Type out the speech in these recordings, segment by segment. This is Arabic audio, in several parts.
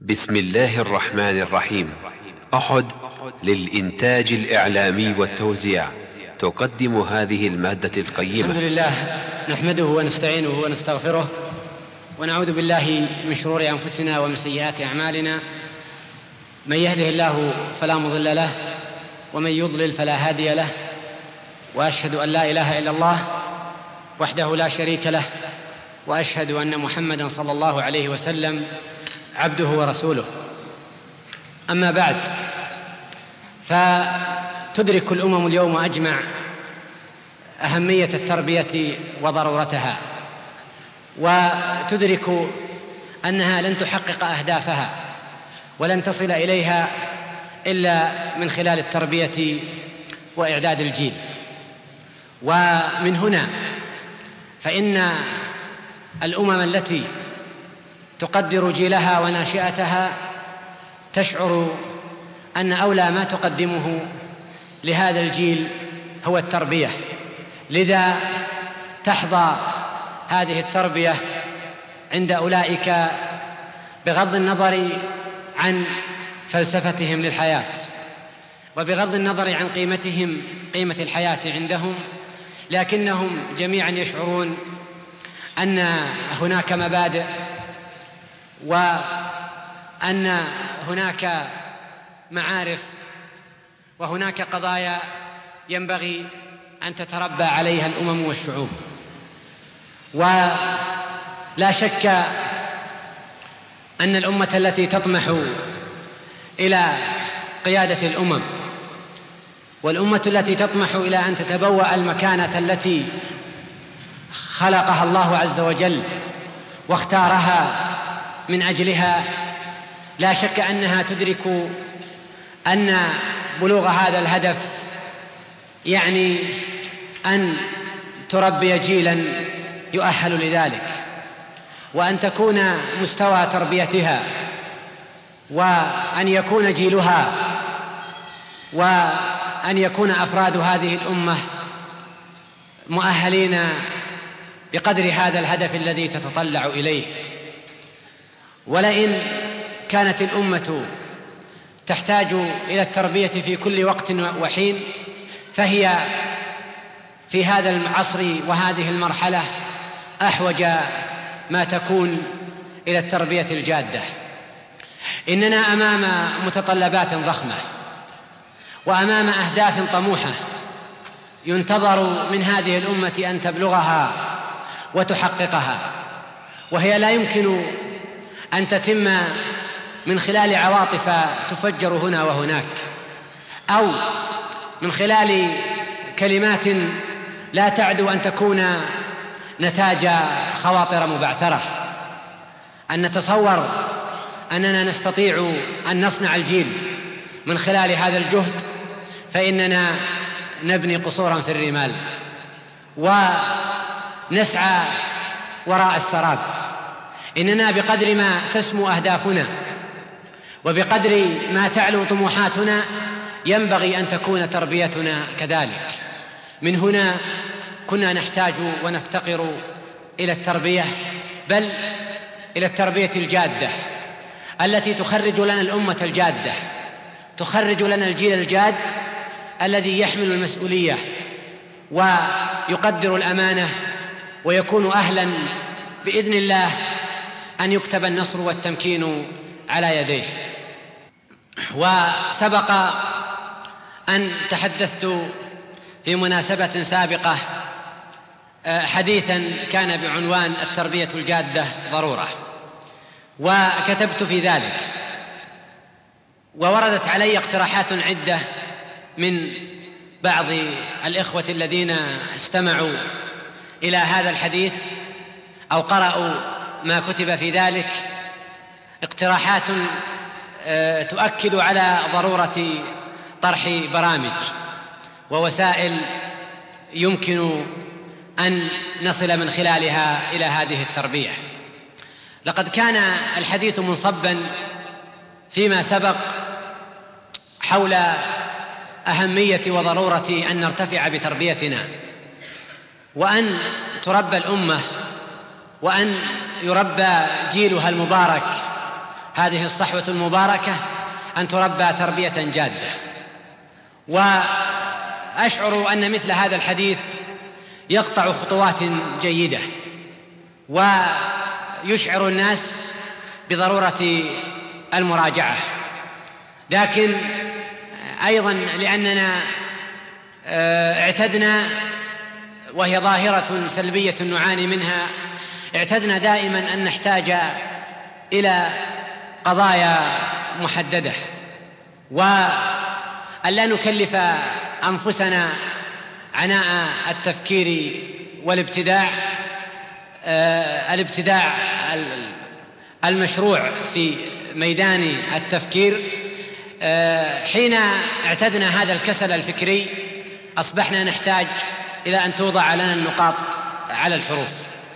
بسم الله الرحمن الرحيم. أحد للإنتاج الإعلامي والتوزيع تقدم هذه المادة القيمة. الحمد لله نحمده ونستعينه ونستغفره ونعوذ بالله من شرور أنفسنا ومن سيئات أعمالنا. من يهده الله فلا مضل له ومن يضلل فلا هادي له، وأشهد أن لا إله إلا الله وحده لا شريك له، وأشهد أن محمدًا صلى الله عليه وسلم عبده ورسوله. أما بعد، فتدرك الأمم اليوم أجمع أهمية التربية وضرورتها، وتدرك أنها لن تحقق أهدافها ولن تصل إليها إلا من خلال التربية وإعداد الجيل. ومن هنا فإن الأمم التي تقدر جيلها وناشئتها تشعر أن أولى ما تقدمه لهذا الجيل هو التربية، لذا تحظى هذه التربية عند أولئك بغض النظر عن فلسفتهم للحياة وبغض النظر عن قيمة الحياة عندهم، لكنهم جميعا يشعرون أن هناك مبادئ وأن هناك معارف وهناك قضايا ينبغي أن تتربى عليها الأمم والشعوب. ولا شك أن الأمة التي تطمح إلى قيادة الأمم والأمة التي تطمح إلى أن تتبوأ المكانة التي خلقها الله عز وجل واختارها من أجلها، لا شك أنها تدرك أن بلوغ هذا الهدف يعني أن تربي جيلاً يؤهل لذلك، وأن تكون مستوى تربيتها وأن يكون جيلها وأن يكون أفراد هذه الأمة مؤهلين بقدر هذا الهدف الذي تتطلع إليه. ولئن كانت الأمة تحتاج إلى التربية في كل وقت وحين، فهي في هذا العصر وهذه المرحلة أحوج ما تكون إلى التربية الجادة. إننا أمام متطلبات ضخمة وأمام أهداف طموحة ينتظر من هذه الأمة أن تبلغها وتحققها، وهي لا يمكن أن تتم من خلال عواطف تفجر هنا وهناك، أو من خلال كلمات لا تعدو أن تكون نتاج خواطر مبعثرة. أن نتصور أننا نستطيع أن نصنع الجيل من خلال هذا الجهد، فإننا نبني قصورا في الرمال ونسعى وراء السراب. إننا بقدر ما تسمو أهدافنا وبقدر ما تعلو طموحاتنا ينبغي أن تكون تربيتنا كذلك. من هنا كنا نحتاج ونفتقر إلى التربية، بل إلى التربية الجادة التي تخرج لنا الأمة الجادة، تخرج لنا الجيل الجاد الذي يحمل المسؤولية ويقدر الأمانة ويكون أهلاً بإذن الله أن يكتب النصر والتمكين على يديه. وسبق أن تحدثت في مناسبة سابقة حديثاً كان بعنوان التربية الجادة ضرورة، وكتبت في ذلك، ووردت علي اقتراحات عدة من بعض الإخوة الذين استمعوا إلى هذا الحديث أو قرأوا ما كتب في ذلك، اقتراحات تؤكد على ضرورة طرح برامج ووسائل يمكن أن نصل من خلالها إلى هذه التربية. لقد كان الحديث منصباً فيما سبق حول أهمية وضرورة أن نرتفع بتربيتنا، وأن تربى الأمة، وأن يربى جيلها المبارك هذه الصحوة المباركة أن تربى تربية جادة. وأشعر أن مثل هذا الحديث يقطع خطوات جيدة ويشعر الناس بضرورة المراجعة، لكن أيضا لأننا اعتدنا، وهي ظاهرة سلبية نعاني منها، اعتدنا دائما أن نحتاج إلى قضايا محددة، وأن لا نكلف أنفسنا عناء التفكير والابتداع، الابتداع المشروع في ميدان التفكير. حين اعتدنا هذا الكسل الفكري أصبحنا نحتاج إلى أن توضع لنا النقاط على الحروف.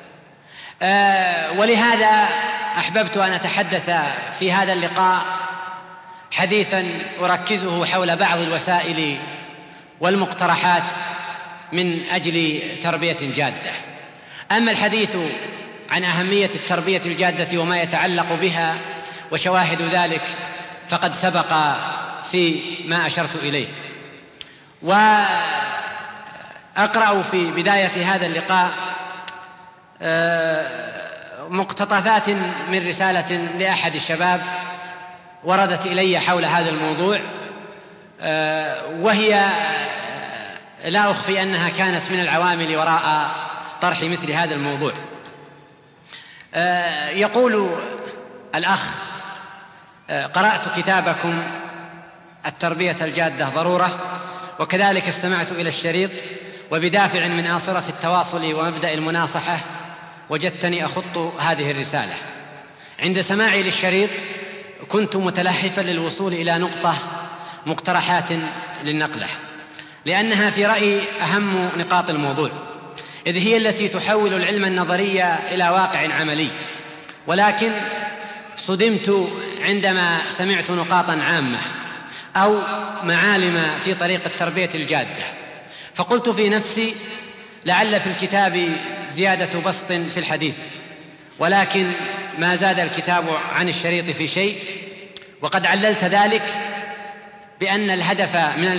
ولهذا أحببت أن أتحدث في هذا اللقاء حديثا أركزه حول بعض الوسائل والمقترحات من أجل تربية جادة. أما الحديث عن أهمية التربية الجادة وما يتعلق بها وشواهد ذلك فقد سبق في ما أشرت إليه. وأقرأ في بداية هذا اللقاء مقتطفات من رسالة لأحد الشباب وردت إلي حول هذا الموضوع، وهي لا أخفي أنها كانت من العوامل وراء طرح مثل هذا الموضوع. يقول الأخ: قرأت كتابكم التربية الجادة ضرورة، وكذلك استمعت إلى الشريط، وبدافع من آصرة التواصل ومبدأ المناصحة وجدتني أخط هذه الرسالة. عند سماعي للشريط كنت متلهفا للوصول إلى نقطة مقترحات للنقلة، لأنها في رأيي أهم نقاط الموضوع، إذ هي التي تحول العلم النظري إلى واقع عملي. ولكن صدمت عندما سمعت نقاطا عامة أو معالم في طريق التربية الجادة، فقلت في نفسي لعل في الكتاب زيادة بسط في الحديث، ولكن ما زاد الكتاب عن الشريط في شيء. وقد عللت ذلك بأن الهدف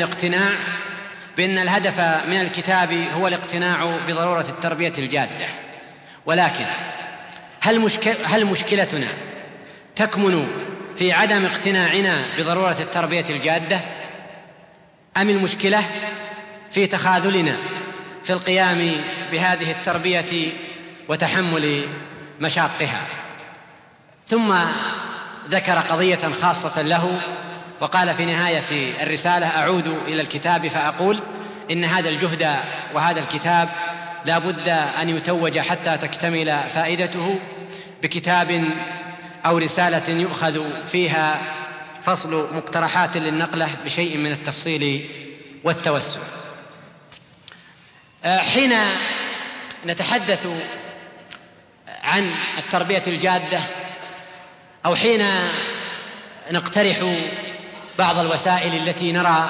من الكتاب هو الاقتناع بضرورة التربية الجادة. ولكن هل مشكلتنا تكمن في عدم اقتناعنا بضرورة التربية الجادة، أم المشكلة في تخاذلنا في القيام بهذه التربية وتحمل مشاقها؟ ثم ذكر قضية خاصة له وقال في نهاية الرسالة: أعود إلى الكتاب فأقول إن هذا الجهد وهذا الكتاب لا بد أن يتوج حتى تكتمل فائدته بكتاب أو رسالة يؤخذ فيها فصل مقترحات للنقلة بشيء من التفصيل والتوسع. حين نتحدث عن التربية الجادة، أو حين نقترح بعض الوسائل التي نرى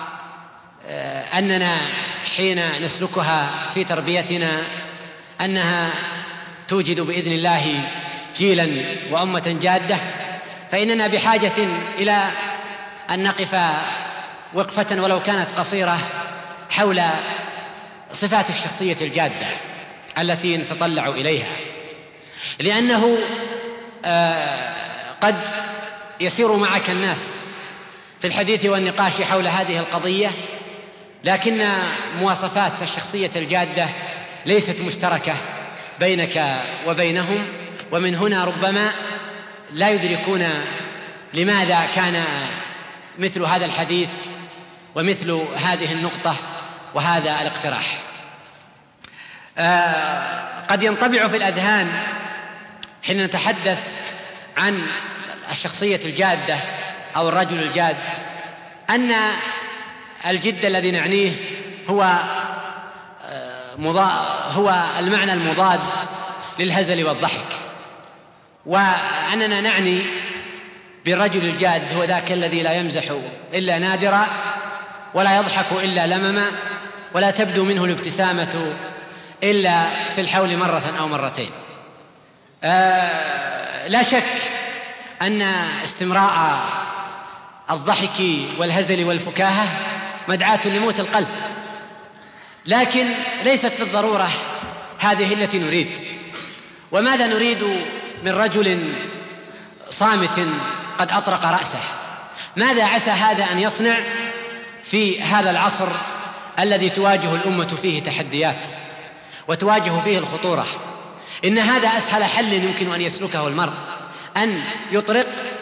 أننا حين نسلكها في تربيتنا أنها توجد بإذن الله جيلا وأمة جادة، فإننا بحاجة إلى أن نقف وقفة ولو كانت قصيرة حول صفات الشخصية الجادة التي نتطلع إليها، لأنه قد يسير معك الناس في الحديث والنقاش حول هذه القضية، لكن مواصفات الشخصية الجادة ليست مشتركة بينك وبينهم، ومن هنا ربما لا يدركون لماذا كان مثل هذا الحديث ومثل هذه النقطة وهذا الاقتراح. قد ينطبع في الأذهان حين نتحدث عن الشخصية الجادة أو الرجل الجاد أن الجد الذي نعنيه هو المعنى المضاد للهزل والضحك، وأننا نعني بالرجل الجاد هو ذاك الذي لا يمزح إلا نادرا ولا يضحك إلا لمما ولا تبدو منه الابتسامة إلا في الحول مرة أو مرتين. لا شك أن استمراء الضحك والهزل والفكاهة مدعاة لموت القلب، لكن ليست بالضرورة هذه التي نريد. وماذا نريد من رجل صامت قد أطرق رأسه؟ ماذا عسى هذا أن يصنع في هذا العصر الذي تواجه الأمة فيه تحديات وتواجه فيه الخطورة؟ إن هذا أسهل حل يمكن أن يسلكه المرء، أن يطرق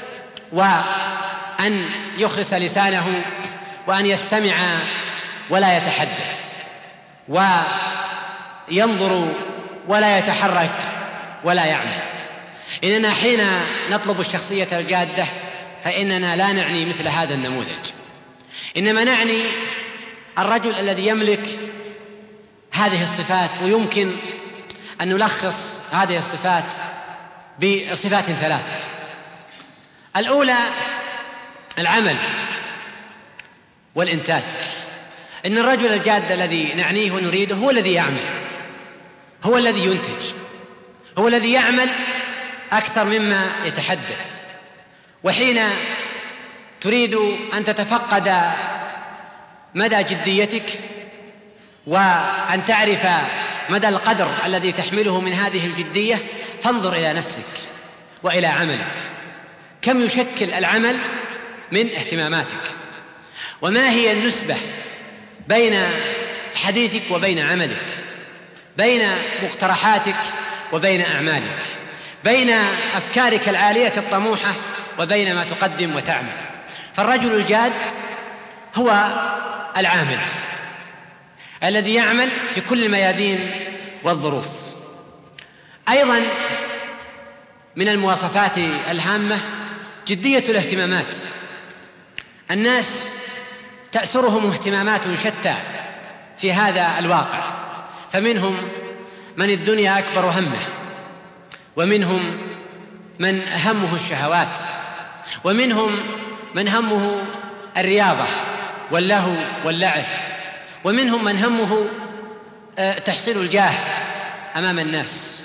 وأن يخرس لسانه وأن يستمع ولا يتحدث، وينظر ولا يتحرك ولا يعمل. إننا حين نطلب الشخصية الجادة فإننا لا نعني مثل هذا النموذج، إنما نعني الرجل الذي يملك هذه الصفات. ويمكن أن نلخص هذه الصفات بصفات ثلاث. الأولى العمل والإنتاج. إن الرجل الجاد الذي نعنيه ونريده هو الذي يعمل، هو الذي ينتج، هو الذي يعمل أكثر مما يتحدث. وحين تريد أن تتفقد مدى جديتك وأن تعرف مدى القدر الذي تحمله من هذه الجدية، فانظر إلى نفسك وإلى عملك، كم يشكل العمل من اهتماماتك، وما هي النسبة بين حديثك وبين عملك، بين مقترحاتك وبين أعمالك، بين أفكارك العالية الطموحة وبين ما تقدم وتعمل. فالرجل الجاد هو العامل الذي يعمل في كل الميادين والظروف. أيضا من المواصفات الهامة جدية الاهتمامات. الناس تأسرهم اهتمامات شتى في هذا الواقع، فمنهم من الدنيا أكبر همه، ومنهم من همه الشهوات، ومنهم من همه الرياضة واللهو واللعب، ومنهم من همه تحصيل الجاه أمام الناس،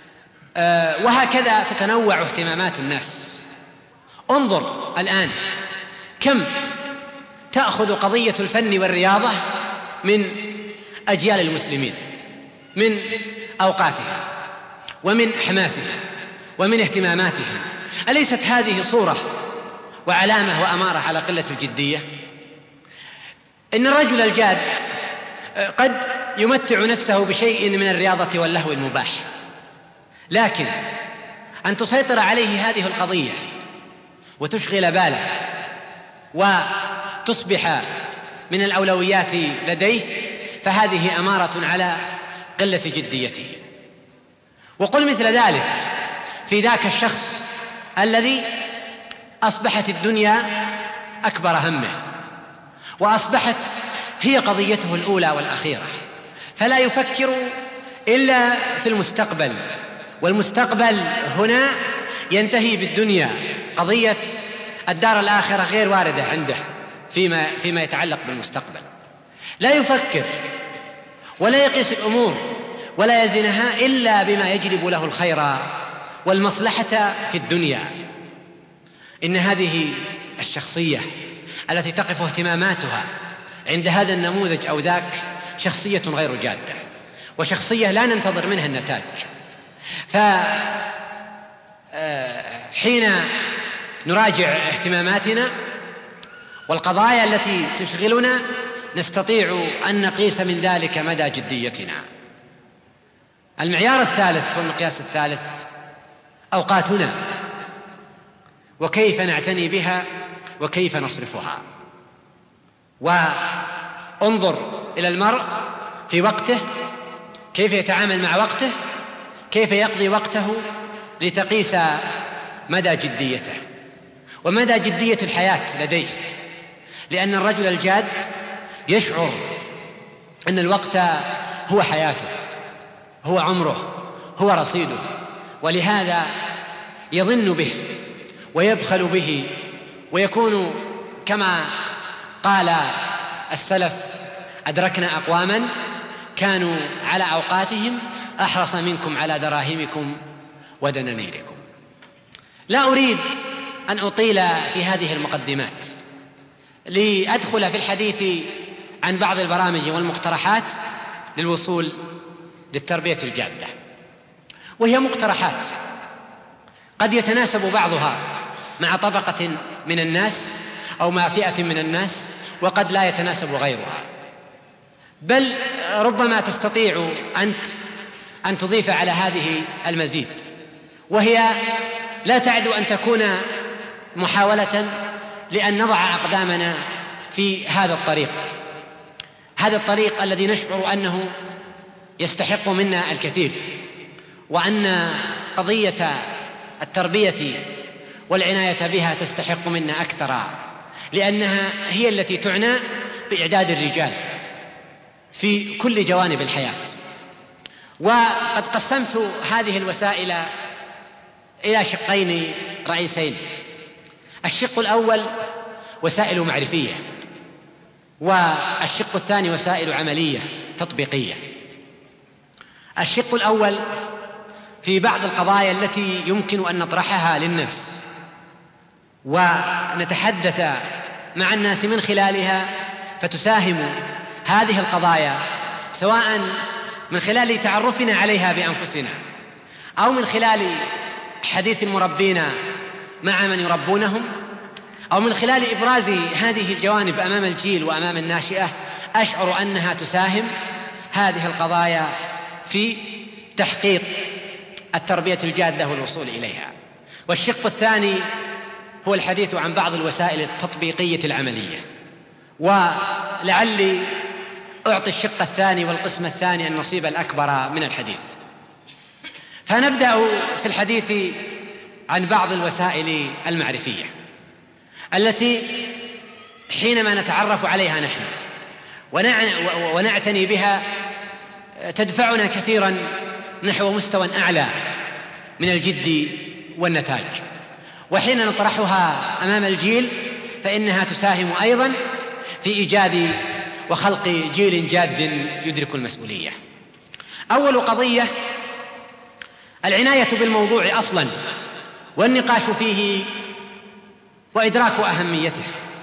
وهكذا تتنوع اهتمامات الناس. انظر الآن كم تأخذ قضية الفن والرياضة من أجيال المسلمين، من أوقاتهم ومن حماسهم ومن اهتماماتهم. أليست هذه صورة وعلامة وأمارة على قلة الجدية؟ إن الرجل الجاد قد يمتع نفسه بشيء من الرياضة واللهو المباح، لكن أن تسيطر عليه هذه القضية وتشغل باله وتصبح من الأولويات لديه، فهذه أمارة على قلة جديته. وقل مثل ذلك في ذاك الشخص الذي أصبحت الدنيا أكبر همه، وأصبحت هي قضيته الأولى والأخيرة، فلا يفكر إلا في المستقبل، والمستقبل هنا ينتهي بالدنيا. قضية الدار الآخرة غير واردة عنده فيما يتعلق بالمستقبل. لا يفكر ولا يقيس الأمور ولا يزنها إلا بما يجلب له الخير والمصلحة في الدنيا. إن هذه الشخصية التي تقف اهتماماتها عند هذا النموذج أو ذاك شخصية غير جادة، وشخصية لا ننتظر منها النتاج. فحين نراجع اهتماماتنا والقضايا التي تشغلنا نستطيع أن نقيس من ذلك مدى جديتنا. المعيار الثالث والمقياس الثالث أوقاتنا، وكيف نعتني بها وكيف نصرفها. وانظر إلى المرء في وقته، كيف يتعامل مع وقته، كيف يقضي وقته، لتقيس مدى جديته ومدى جدية الحياة لديه. لأن الرجل الجاد يشعر أن الوقت هو حياته، هو عمره، هو رصيده، ولهذا يظن به ويبخل به، ويكون كما قال السلف: أدركنا أقواما كانوا على أوقاتهم أحرص منكم على دراهمكم ودنانيركم. لا أريد أن أطيل في هذه المقدمات لأدخل في الحديث عن بعض البرامج والمقترحات للوصول للتربية الجادة، وهي مقترحات قد يتناسب بعضها مع طبقة من الناس أو مع فئة من الناس، وقد لا يتناسب غيرها، بل ربما تستطيع أنت أن تضيف على هذه المزيد، وهي لا تعد أن تكون محاولة لأن نضع أقدامنا في هذا الطريق الذي نشعر أنه يستحق منا الكثير، وأن قضية التربية والعناية بها تستحق منا أكثر، لأنها هي التي تعنى بإعداد الرجال في كل جوانب الحياة. وقد قسمت هذه الوسائل إلى شقين رئيسين: الشق الأول وسائل معرفية، والشق الثاني وسائل عملية تطبيقية. الشق الأول في بعض القضايا التي يمكن أن نطرحها للناس ونتحدث مع الناس من خلالها، فتساهم هذه القضايا سواء من خلال تعرفنا عليها بأنفسنا أو من خلال حديث المربين مع من يربونهم أو من خلال إبراز هذه الجوانب أمام الجيل وأمام الناشئة، أشعر أنها تساهم هذه القضايا في تحقيق التربية الجادة والوصول إليها. والشق الثاني هو الحديث عن بعض الوسائل التطبيقية العملية، ولعلي أعطي الشق الثاني والقسم الثاني النصيب الأكبر من الحديث. فنبدأ في الحديث عن بعض الوسائل المعرفية التي حينما نتعرف عليها نحن ونعتني بها تدفعنا كثيرا نحو مستوى أعلى من الجد والنتاج، وحين نطرحها أمام الجيل فإنها تساهم أيضا في إيجاد وخلق جيل جاد يدرك المسؤولية. أول قضية العناية بالموضوع أصلا والنقاش فيه وإدراك أهميته.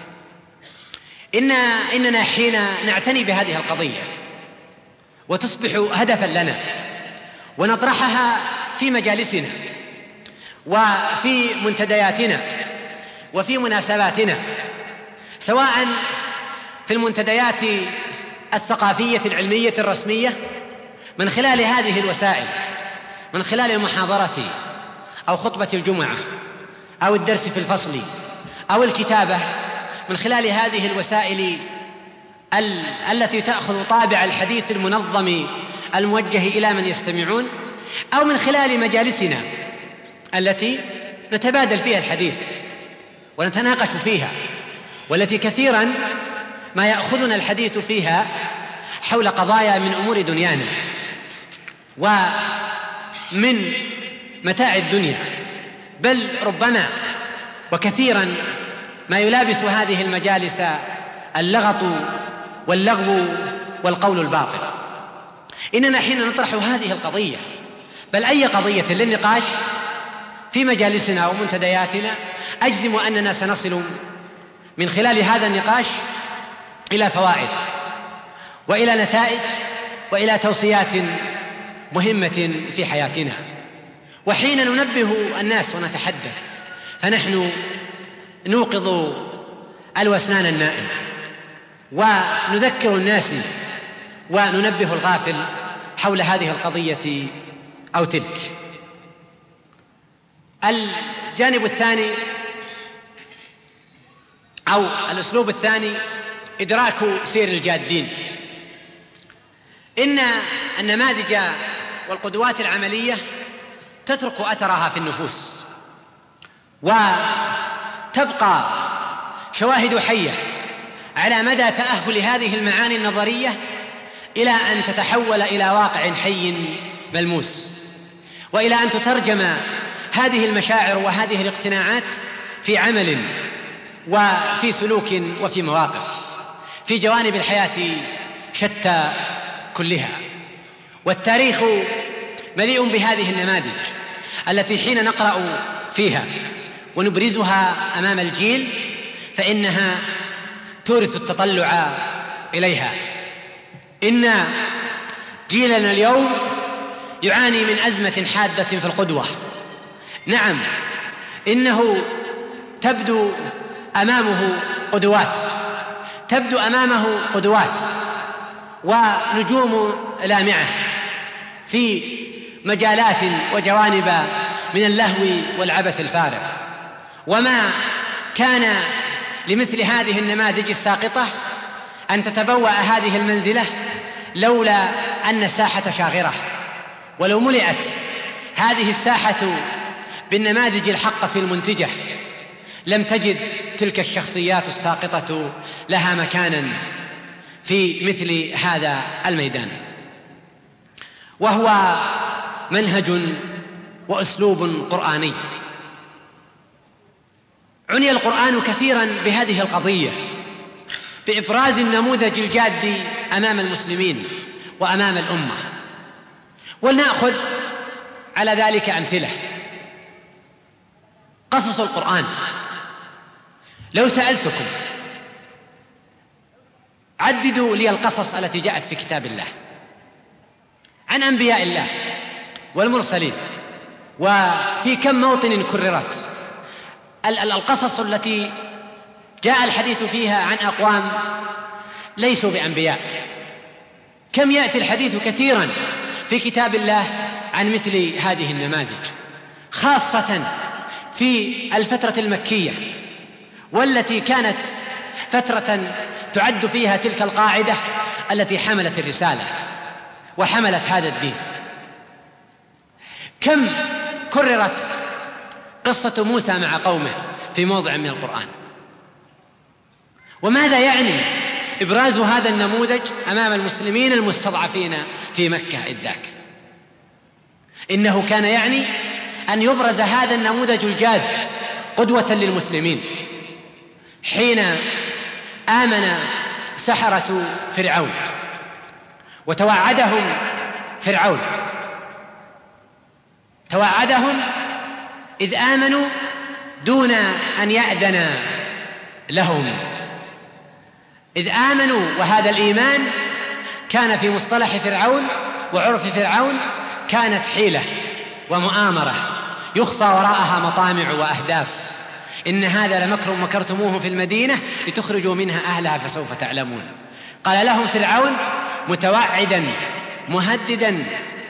إننا حين نعتني بهذه القضية وتصبح هدفا لنا ونطرحها في مجالسنا وفي منتدياتنا وفي مناسباتنا، سواء في المنتديات الثقافية العلمية الرسمية من خلال هذه الوسائل، من خلال المحاضرة أو خطبة الجمعة أو الدرس في الفصل أو الكتابة، من خلال هذه الوسائل التي تأخذ طابع الحديث المنظم الموجه إلى من يستمعون، أو من خلال مجالسنا التي نتبادل فيها الحديث ونتناقش فيها، والتي كثيرا ما يأخذنا الحديث فيها حول قضايا من أمور دنيانا ومن متاع الدنيا، بل ربما وكثيرا ما يلابس هذه المجالس اللغط واللغو والقول الباطل. إننا حين نطرح هذه القضية بل أي قضية للنقاش في مجالسنا ومنتدياتنا، أجزم أننا سنصل من خلال هذا النقاش إلى فوائد وإلى نتائج وإلى توصيات مهمة في حياتنا. وحين ننبه الناس ونتحدث فنحن نوقظ الوسنان النائم ونذكر الناس وننبه الغافل حول هذه القضية أو تلك. الجانب الثاني أو الأسلوب الثاني إدراك سير الجادين. إن النماذج والقدوات العملية تترك أثرها في النفوس، وتبقى شواهد حية على مدى تأهل هذه المعاني النظرية إلى أن تتحول إلى واقع حي ملموس، وإلى أن تترجم هذه المشاعر وهذه الاقتناعات في عمل وفي سلوك وفي مواقف في جوانب الحياة شتى كلها. والتاريخ مليء بهذه النماذج التي حين نقرأ فيها ونبرزها أمام الجيل فإنها تورث التطلع إليها. إن جيلنا اليوم يعاني من أزمة حادة في القدوة. نعم، إنه تبدو أمامه قدوات ونجوم لامعة في مجالات وجوانب من اللهو والعبث الفارغ، وما كان لمثل هذه النماذج الساقطة أن تتبوأ هذه المنزلة لولا أن الساحة شاغرة. ولو ملئت هذه الساحة بالنماذج الحقة المنتجة لم تجد تلك الشخصيات الساقطة لها مكانا في مثل هذا الميدان. وهو منهج وأسلوب قرآني. عني القرآن كثيرا بهذه القضية، بإبراز النموذج الجاد أمام المسلمين وأمام الأمة. ولنأخذ على ذلك أمثلة. قصص القرآن، لو سألتكم عددوا لي القصص التي جاءت في كتاب الله عن أنبياء الله والمرسلين، وفي كم موطن كررت القصص التي جاء الحديث فيها عن أقوام ليسوا بأنبياء. كم يأتي الحديث كثيرا في كتاب الله عن مثل هذه النماذج، خاصة في الفترة المكية، والتي كانت فترة تعد فيها تلك القاعدة التي حملت الرسالة وحملت هذا الدين. كم كررت قصة موسى مع قومه في موضع من القرآن؟ وماذا يعني إبراز هذا النموذج أمام المسلمين المستضعفين في مكة إذ ذاك؟ إنه كان يعني أن يبرز هذا النموذج الجاد قدوة للمسلمين حين آمن سحرة فرعون وتوعدهم فرعون، توعدهم إذ آمنوا دون أن يأذن لهم، إذ آمنوا. وهذا الإيمان كان في مصطلح فرعون وعرف فرعون كانت حيلة ومؤامرة يخفى وراءها مطامع وأهداف. إن هذا لمكر مكرتموه في المدينة لتخرجوا منها أهلها فسوف تعلمون. قال لهم فرعون متوعدا مهددا،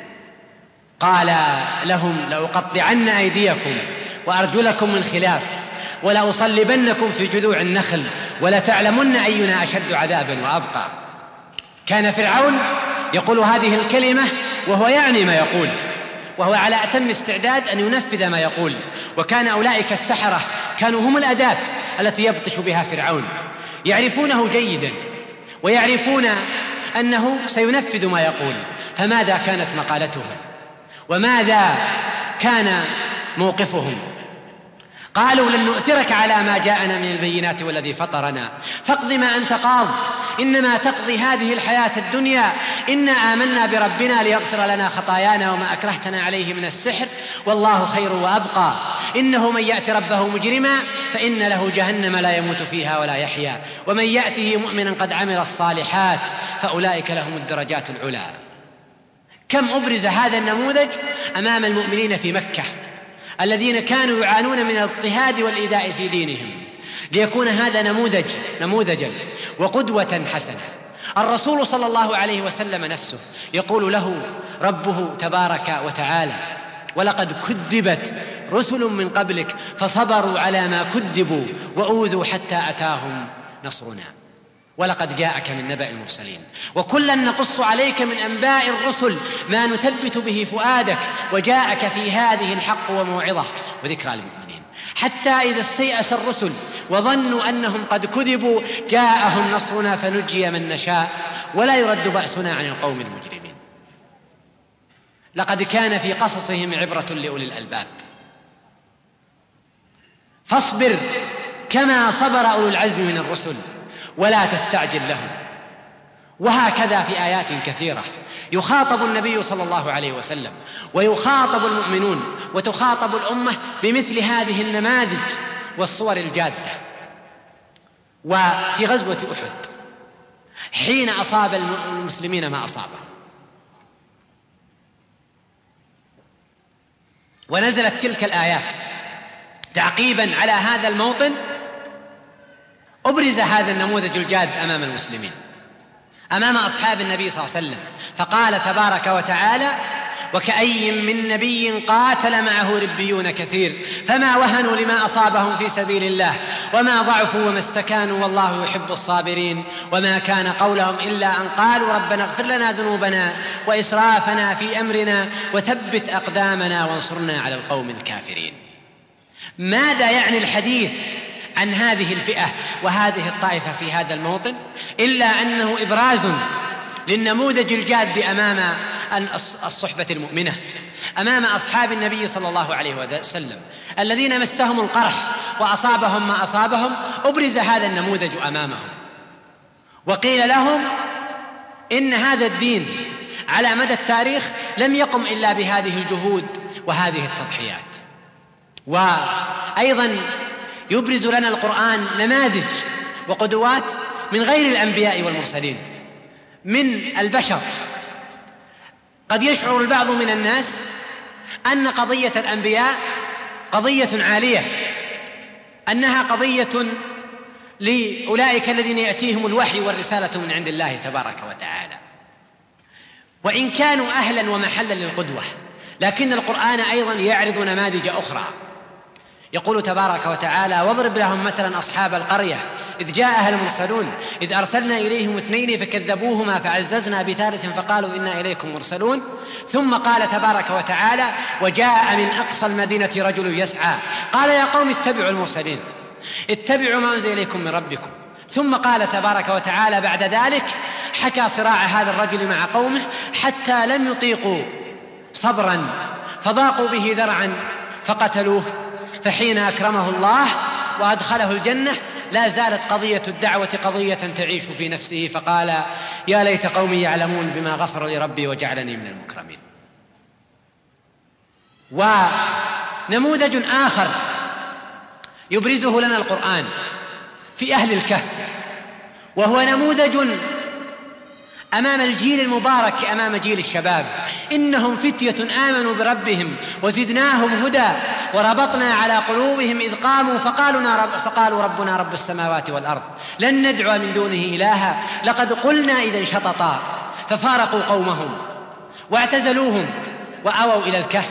قال لهم لأقطعن أيديكم وأرجلكم من خلاف ولأصلبنكم في جذوع النخل ولتعلمن أينا أشد عذابا وأبقى. كان فرعون يقول هذه الكلمة وهو يعني ما يقول، وهو على أتم استعداد أن ينفذ ما يقول. وكان أولئك السحرة كانوا هم الأداة التي يبطش بها فرعون، يعرفونه جيدا ويعرفون أنه سينفذ ما يقول. فماذا كانت مقالتهم وماذا كان موقفهم؟ قالوا لن نؤثرك على ما جاءنا من البينات والذي فطرنا فاقض ما أنت قاض إنما تقضي هذه الحياة الدنيا إنا آمنا بربنا ليغفر لنا خطايانا وما أكرهتنا عليه من السحر والله خير وأبقى إنه من يأت ربه مجرما فإن له جهنم لا يموت فيها ولا يحيا ومن يأته مؤمنا قد عمل الصالحات فأولئك لهم الدرجات العلى. كم أبرز هذا النموذج أمام المؤمنين في مكة الذين كانوا يعانون من الاضطهاد والإيذاء في دينهم، ليكون هذا نموذجا وقدوة حسنة. الرسول صلى الله عليه وسلم نفسه يقول له ربه تبارك وتعالى ولقد كذبت رسل من قبلك فصبروا على ما كذبوا وأوذوا حتى أتاهم نصرنا ولقد جاءك من نبأ المرسلين وكلا نقص عليك من أنباء الرسل ما نثبت به فؤادك وجاءك في هذه الحق وموعظة وذكرى للمؤمنين حتى إذا استيأس الرسل وظنوا أنهم قد كذبوا جاءهم نصرنا فنجي من نشاء ولا يرد بأسنا عن القوم المجرمين. لقد كان في قصصهم عبرة لأولي الألباب. فاصبر كما صبر أولو العزم من الرسل ولا تستعجل لهم وهكذا في آيات كثيرة يخاطب النبي صلى الله عليه وسلم ويخاطب المؤمنون وتخاطب الأمة بمثل هذه النماذج والصور الجادة. وفي غزوة أحد حين أصاب المسلمين ما أصابهم ونزلت تلك الآيات تعقيبا على هذا الموطن، أبرز هذا النموذج الجاد أمام المسلمين، أمام أصحاب النبي صلى الله عليه وسلم، فقال تبارك وتعالى: وكأي من نبي قاتل معه ربيون كثير فما وهنوا لما أصابهم في سبيل الله وما ضعفوا وما استكانوا والله يحب الصابرين وما كان قولهم إلا أن قالوا ربنا اغفر لنا ذنوبنا وإسرافنا في أمرنا وثبت أقدامنا وانصرنا على القوم الكافرين. ماذا يعني الحديث عن هذه الفئة وهذه الطائفة في هذا الموطن إلا أنه إبراز للنموذج الجاد أمام الصحبة المؤمنة، أمام أصحاب النبي صلى الله عليه وسلم الذين مسهم القرح وأصابهم ما أصابهم. أبرز هذا النموذج أمامهم وقيل لهم إن هذا الدين على مدى التاريخ لم يقم إلا بهذه الجهود وهذه التضحيات. وأيضا يبرز لنا القرآن نماذج وقدوات من غير الأنبياء والمرسلين، من البشر. قد يشعر البعض من الناس أن قضية الأنبياء قضية عالية، أنها قضية لأولئك الذين يأتيهم الوحي والرسالة من عند الله تبارك وتعالى، وإن كانوا أهلا ومحلا للقدوة، لكن القرآن أيضا يعرض نماذج أخرى. يقول تبارك وتعالى: واضرب لهم مثلا أصحاب القرية إذ جاءها المرسلون إذ أرسلنا إليهم 2 فكذبوهما فعززنا بثالث فقالوا إنا إليكم مرسلون. ثم قال تبارك وتعالى: وجاء من أقصى المدينة رجل يسعى قال يا قوم اتبعوا المرسلين اتبعوا ما أنزل إليكم من ربكم. ثم قال تبارك وتعالى بعد ذلك حكى صراع هذا الرجل مع قومه حتى لم يطيقوا صبرا فضاقوا به ذرعا فقتلوه، فحين أكرمه الله وأدخله الجنة لا زالت قضية الدعوة قضية تعيش في نفسه، فقال يا ليت قومي يعلمون بما غفر لي ربي وجعلني من المكرمين. ونموذج آخر يبرزه لنا القرآن في أهل الكهف، وهو نموذج أمام الجيل المبارك، أمام جيل الشباب: إنهم فتية آمنوا بربهم وزدناهم هدى وربطنا على قلوبهم إذ قاموا فقالوا ربنا رب السماوات والأرض لن ندعو من دونه إلها لقد قلنا إذا شططا. ففارقوا قومهم واعتزلوهم وأووا إلى الكهف،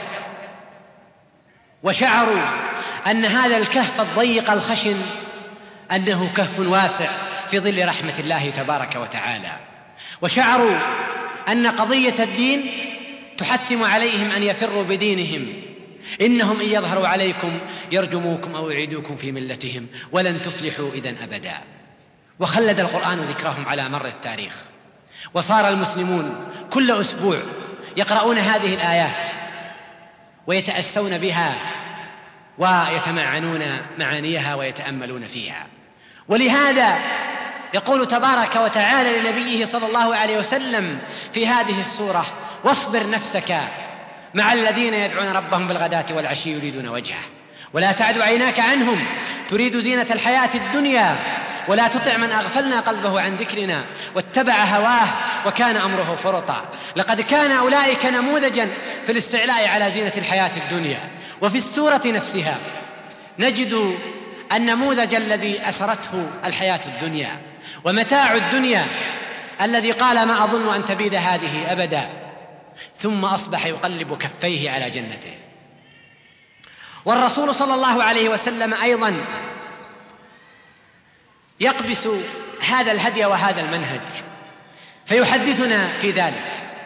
وشعروا أن هذا الكهف الضيق الخشن أنه كهف واسع في ظل رحمة الله تبارك وتعالى، وشعروا أن قضية الدين تحتم عليهم أن يفروا بدينهم، إنهم إن يظهروا عليكم يرجموكم أو يعيدوكم في ملتهم ولن تفلحوا إذن أبدا. وخلد القرآن ذكرهم على مر التاريخ، وصار المسلمون كل أسبوع يقرؤون هذه الآيات ويتأسون بها ويتمعنون معانيها ويتأملون فيها. ولهذا يقول تبارك وتعالى لنبيه صلى الله عليه وسلم في هذه السورة: واصبر نفسك مع الذين يدعون ربهم بالغداة والعشي يريدون وجهه ولا تعد عيناك عنهم تريد زينة الحياة الدنيا ولا تطع من أغفلنا قلبه عن ذكرنا واتبع هواه وكان أمره فرطا. لقد كان أولئك نموذجا في الاستعلاء على زينة الحياة الدنيا. وفي السورة نفسها نجد النموذج الذي أسرته الحياة الدنيا ومتاع الدنيا الذي قال ما أظن أن تبيد هذه أبدا، ثم أصبح يقلب كفيه على جنته. والرسول صلى الله عليه وسلم أيضا يقبس هذا الهدي وهذا المنهج فيحدثنا في ذلك،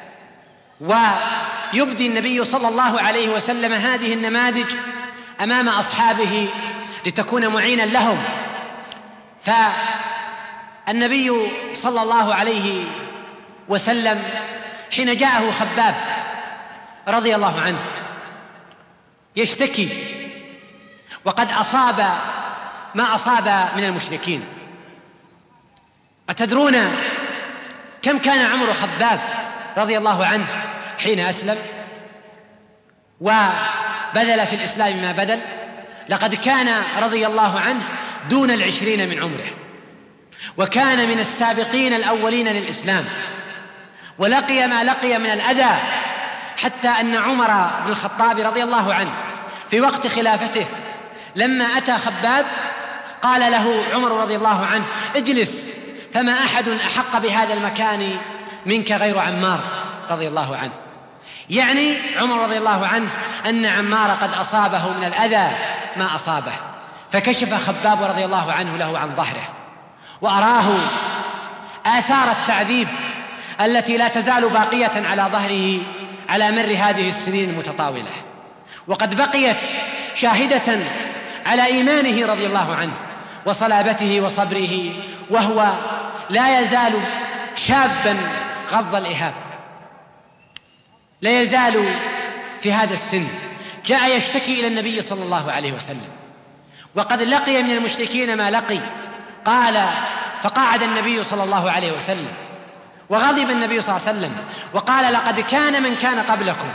ويبدي النبي صلى الله عليه وسلم هذه النماذج أمام أصحابه لتكون معينا لهم. فالنبي صلى الله عليه وسلم حين جاءه خباب رضي الله عنه يشتكي وقد أصاب ما أصاب من المشركين، أتدرون كم كان عمر خباب رضي الله عنه حين أسلم وبذل في الإسلام ما بذل؟ لقد كان رضي الله عنه دون 20 من عمره، وكان من السابقين الأولين للإسلام، ولقي ما لقي من الأذى، حتى أن عمر بن الخطاب رضي الله عنه في وقت خلافته لما أتى خباب قال له عمر رضي الله عنه: اجلس، فما أحد أحق بهذا المكان منك غير عمار رضي الله عنه. يعني عمر رضي الله عنه أن عمار قد أصابه من الأذى ما أصابه، فكشف خباب رضي الله عنه له عن ظهره وأراه آثار التعذيب التي لا تزال باقية على ظهره على مر هذه السنين المتطاولة، وقد بقيت شاهدة على إيمانه رضي الله عنه وصلابته وصبره، وهو لا يزال شابا غض الإهاب، لا يزال في هذا السن. جاء يشتكي إلى النبي صلى الله عليه وسلم، وقد لقي من المشركين ما لقي. فقعد النبي صلى الله عليه وسلم، وغضب النبي صلى الله عليه وسلم وقال: لقد كان من كان قبلكم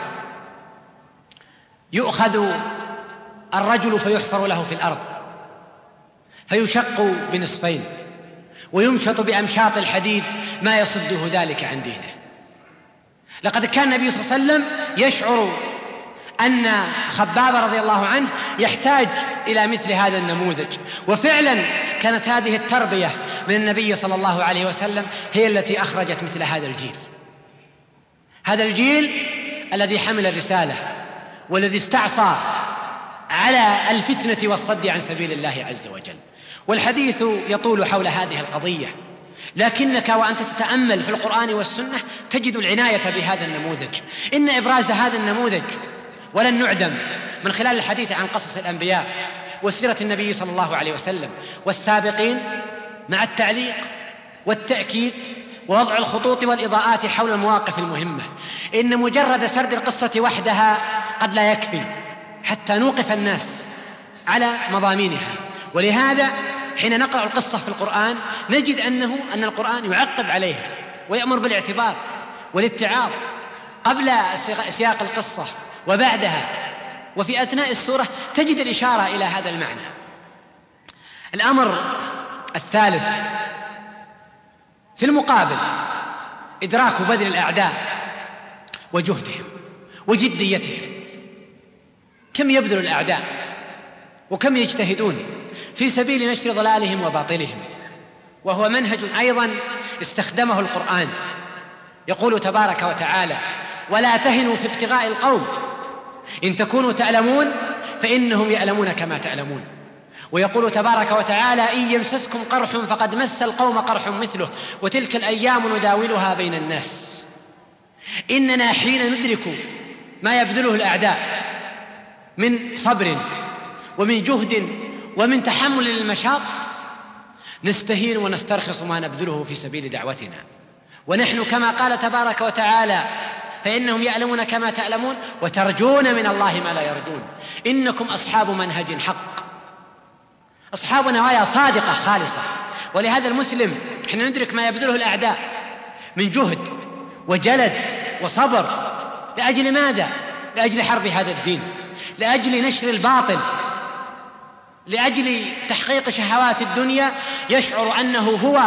يؤخذ الرجل فيحفر له في الأرض فيشق بنصفين ويمشط بأمشاط الحديد ما يصده ذلك عن دينه. لقد كان النبي صلى الله عليه وسلم يشعر أن خباب رضي الله عنه يحتاج إلى مثل هذا النموذج، وفعلا كانت هذه التربية من النبي صلى الله عليه وسلم هي التي أخرجت مثل هذا الجيل، هذا الجيل الذي حمل الرسالة والذي استعصى على الفتنة والصد عن سبيل الله عز وجل. والحديث يطول حول هذه القضية، لكنك وأنت تتأمل في القرآن والسنة تجد العناية بهذا النموذج. إن إبراز هذا النموذج ولن نعدم من خلال الحديث عن قصص الأنبياء وسيرة النبي صلى الله عليه وسلم والسابقين، مع التعليق والتأكيد ووضع الخطوط والإضاءات حول المواقف المهمة. إن مجرد سرد القصة وحدها قد لا يكفي حتى نوقف الناس على مضامينها، ولهذا حين نقرأ القصة في القرآن نجد أن القرآن يعقب عليها ويأمر بالاعتبار والاتعاظ قبل سياق القصة وبعدها، وفي أثناء السورة تجد الإشارة إلى هذا المعنى. الأمر الثالث في المقابل إدراك بذل الأعداء وجهدهم وجديتهم. كم يبذل الأعداء وكم يجتهدون في سبيل نشر ضلالهم وباطلهم، وهو منهج أيضا استخدمه القرآن. يقول تبارك وتعالى: ولا تهنوا في ابتغاء القوم إن تكونوا تعلمون فإنهم يعلمون كما تعلمون. ويقول تبارك وتعالى: إن يمسسكم قرح فقد مس القوم قرح مثله وتلك الأيام نداولها بين الناس. إننا حين ندرك ما يبذله الأعداء من صبر ومن جهد ومن تحمل للمشاق نستهين ونسترخص ما نبذله في سبيل دعوتنا، ونحن كما قال تبارك وتعالى: فإنهم يعلمون كما تعلمون وترجون من الله ما لا يرجون. إنكم أصحاب منهج حق، أصحاب نوايا صادقة خالصة. ولهذا المسلم حين ندرك ما يبذله الأعداء من جهد وجلد وصبر، لأجل ماذا؟ لأجل حرب هذا الدين، لأجل نشر الباطل، لأجل تحقيق شهوات الدنيا، يشعر أنه هو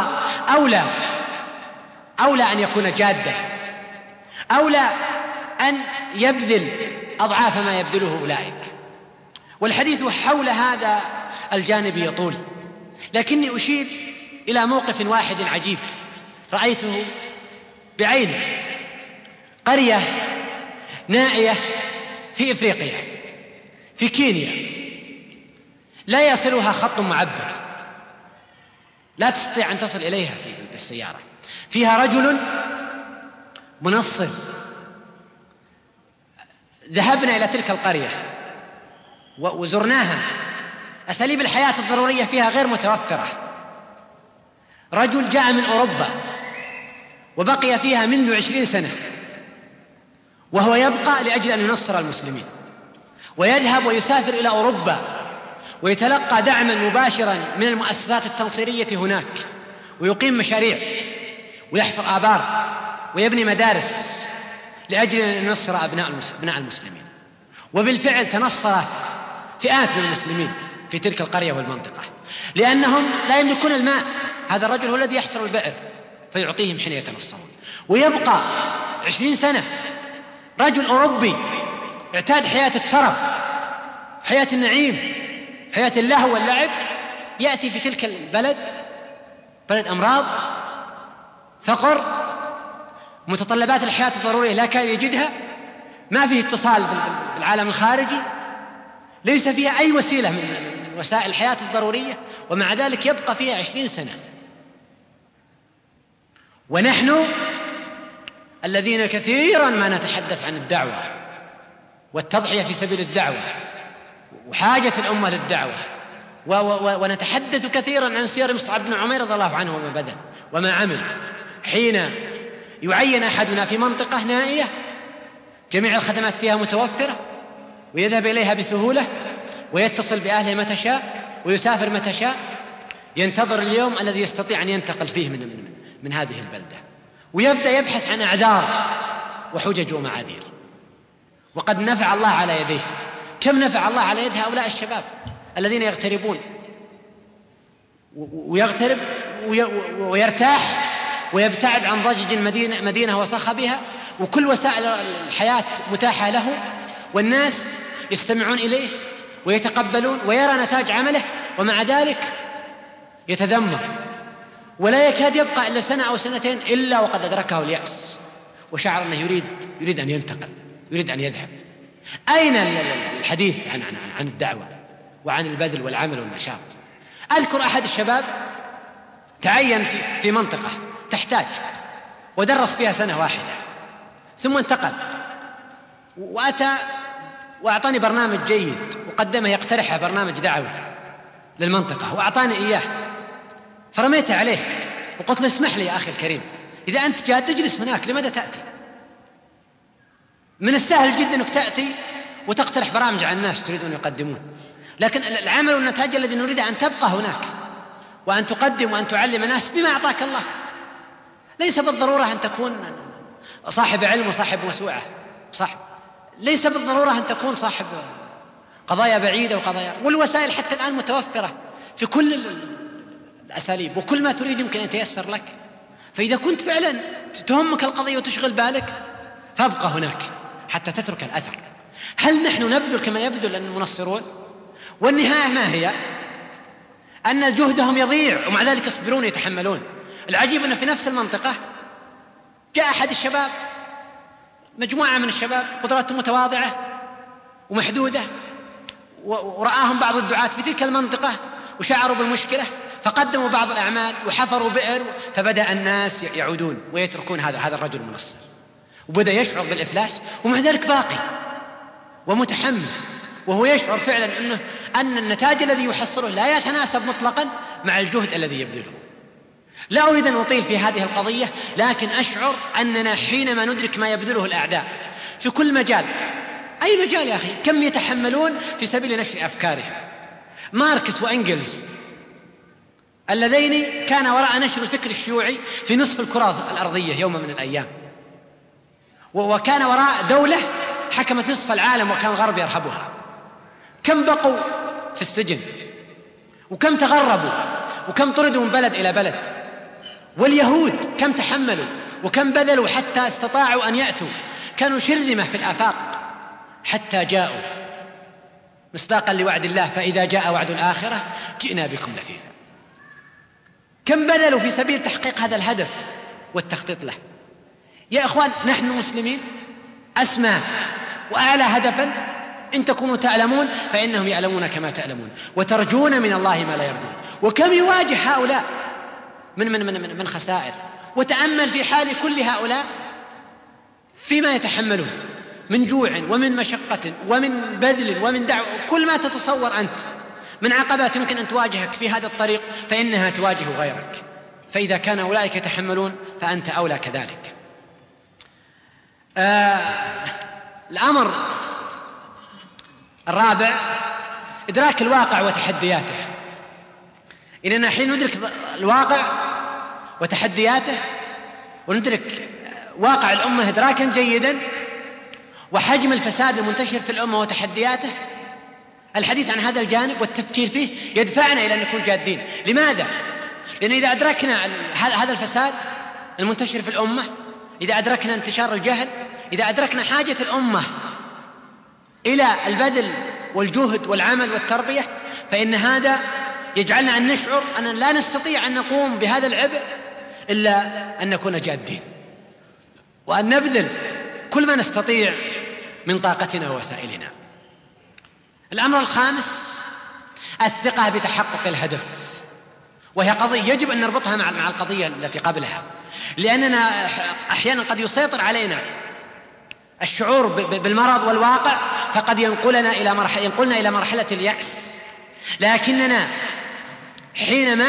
أولى أن يكون جادا، أولى أن يبذل أضعاف ما يبذله أولئك. والحديث حول هذا الجانب يطول، لكني أشير إلى موقف واحد عجيب رأيته بعيني. قرية نائية في إفريقيا في كينيا، لا يصلها خط معبد، لا تستطيع أن تصل إليها بالسيارة. فيها رجل منصر. ذهبنا إلى تلك القرية وزرناها. أساليب الحياة الضرورية فيها غير متوفرة. رجل جاء من أوروبا وبقي فيها منذ 20 سنة، وهو يبقى لأجل أن ينصر المسلمين، ويذهب ويسافر إلى أوروبا ويتلقى دعما مباشرا من المؤسسات التنصيرية هناك، ويقيم مشاريع ويحفر آبار ويبني مدارس لأجل أن ينصر أبناء المسلمين. وبالفعل تنصرت فئات من المسلمين في تلك القرية والمنطقة، لأنهم لا يملكون الماء. هذا الرجل هو الذي يحفر البئر فيعطيهم حين يتنصرون. ويبقى 20 سنة رجل أوروبي اعتاد حياة الترف، حياة النعيم، حياة اللهو واللعب، يأتي في تلك البلد، بلد أمراض، فقر، متطلبات الحياة الضرورية لا كان يجدها، ما فيه اتصال بالعالم الخارجي، ليس فيها أي وسيلة من وسائل الحياة الضرورية، ومع ذلك يبقى فيها 20 سنة. ونحن الذين كثيرا ما نتحدث عن الدعوة والتضحية في سبيل الدعوة وحاجة الأمة للدعوة، ونتحدث كثيرا عن سير مصعب بن عمير رضي الله عنه وما بذل وما عمل حين يعين أحدنا في منطقة نائية جميع الخدمات فيها متوفرة، ويذهب إليها بسهولة ويتصل بأهله متى شاء ويسافر متى شاء، ينتظر اليوم الذي يستطيع أن ينتقل فيه من هذه البلدة، ويبدأ يبحث عن أعذار وحجج ومعاذير. وقد نفع الله على يديه. كم نفع الله على يد هؤلاء الشباب الذين يغتربون ويغترب ويرتاح ويبتعد عن ضجج المدينة وصخبها، وكل وسائل الحياة متاحة له، والناس يستمعون إليه ويتقبلون ويرى نتاج عمله، ومع ذلك يتذمر ولا يكاد يبقى إلا سنة أو سنتين إلا وقد أدركه اليأس وشعر أنه يريد أن ينتقل، يريد أن يذهب. أين الحديث عن الدعوة وعن البذل والعمل والنشاط؟ أذكر أحد الشباب تعين في منطقة تحتاج ودرس فيها سنة واحدة، ثم انتقل وأتى وأعطاني برنامج جيد وقدمه يقترحه برنامج دعوة للمنطقة وأعطاني إياه، فرميته عليه وقلت له اسمح لي يا أخي الكريم، إذا أنت جاد تجلس هناك لماذا تأتي؟ من السهل جدا أنك تأتي وتقترح برامج على الناس تريدون يقدمون، لكن العمل والنتاج الذي نريد أن تبقى هناك وأن تقدم وأن تعلم الناس بما أعطاك الله. ليس بالضرورة أن تكون صاحب علم وصاحب موسوعة، ليس بالضرورة أن تكون صاحب قضايا بعيدة والوسائل حتى الآن متوفرة في كل الأساليب، وكل ما تريد يمكن أن يتيسر لك. فإذا كنت فعلا تهمك القضية وتشغل بالك فابقى هناك حتى تترك الأثر. هل نحن نبذل كما يبذل المنصرون؟ والنهاية ما هي؟ أن جهدهم يضيع ومع ذلك يصبرون يتحملون. العجيب أن في نفس المنطقة جاء أحد الشباب، مجموعة من الشباب قدراتهم متواضعة ومحدودة، ورآهم بعض الدعاة في تلك المنطقة وشعروا بالمشكلة فقدموا بعض الأعمال وحفروا بئر، فبدأ الناس يعودون ويتركون هذا الرجل المنصر، وبدأ يشعر بالإفلاس ومع ذلك باقي ومتحمل، وهو يشعر فعلا أن النتاج الذي يحصله لا يتناسب مطلقا مع الجهد الذي يبذله. لا أريد أن أطيل في هذه القضية، لكن أشعر أننا حينما ندرك ما يبذله الأعداء في كل مجال، أي مجال يا أخي، كم يتحملون في سبيل نشر أفكارهم. ماركس وإنجلز اللذين كان وراء نشر الفكر الشيوعي في نصف الكرة الأرضية يوم من الأيام، وكان وراء دولة حكمت نصف العالم وكان الغرب يرهبها. كم بقوا في السجن، وكم تغربوا، وكم طردوا من بلد إلى بلد. واليهود كم تحملوا وكم بذلوا حتى استطاعوا أن يأتوا، كانوا شرذمة في الآفاق حتى جاءوا مصداقا لوعد الله، فإذا جاء وعد الآخرة جئنا بكم لفيفا. كم بذلوا في سبيل تحقيق هذا الهدف والتخطيط له. يا أخوان، نحن المسلمين أسمى وأعلى هدفا إن تكونوا تعلمون فإنهم يعلمون كما تعلمون، وترجون من الله ما لا يرجون. وكم يواجه هؤلاء من خسائر، وتأمل في حال كل هؤلاء فيما يتحملون من جوع ومن مشقة ومن بذل ومن دعوة، كل ما تتصور أنت من عقبات يمكن أن تواجهك في هذا الطريق فإنها تواجه غيرك. فإذا كان أولئك يتحملون فأنت أولى كذلك. الأمر الرابع إدراك الواقع وتحدياته. إننا حين ندرك الواقع وتحدياته وندرك واقع الأمة إدراكا جيدا وحجم الفساد المنتشر في الأمة وتحدياته، الحديث عن هذا الجانب والتفكير فيه يدفعنا إلى أن نكون جادين. لماذا؟ لأن إذا أدركنا هذا الفساد المنتشر في الأمة، إذا أدركنا انتشار الجهل، إذا أدركنا حاجة الأمة إلى البذل والجهد والعمل والتربية، فإن هذا يجعلنا أن نشعر أننا لا نستطيع أن نقوم بهذا العبء إلا أن نكون جادين، وأن نبذل كل ما نستطيع من طاقتنا ووسائلنا. الأمر الخامس الثقة بتحقق الهدف، وهي قضية يجب أن نربطها مع القضية التي قبلها، لأننا أحيانا قد يسيطر علينا الشعور بالمرض والواقع، فقد ينقلنا إلى مرحلة اليأس. لكننا حينما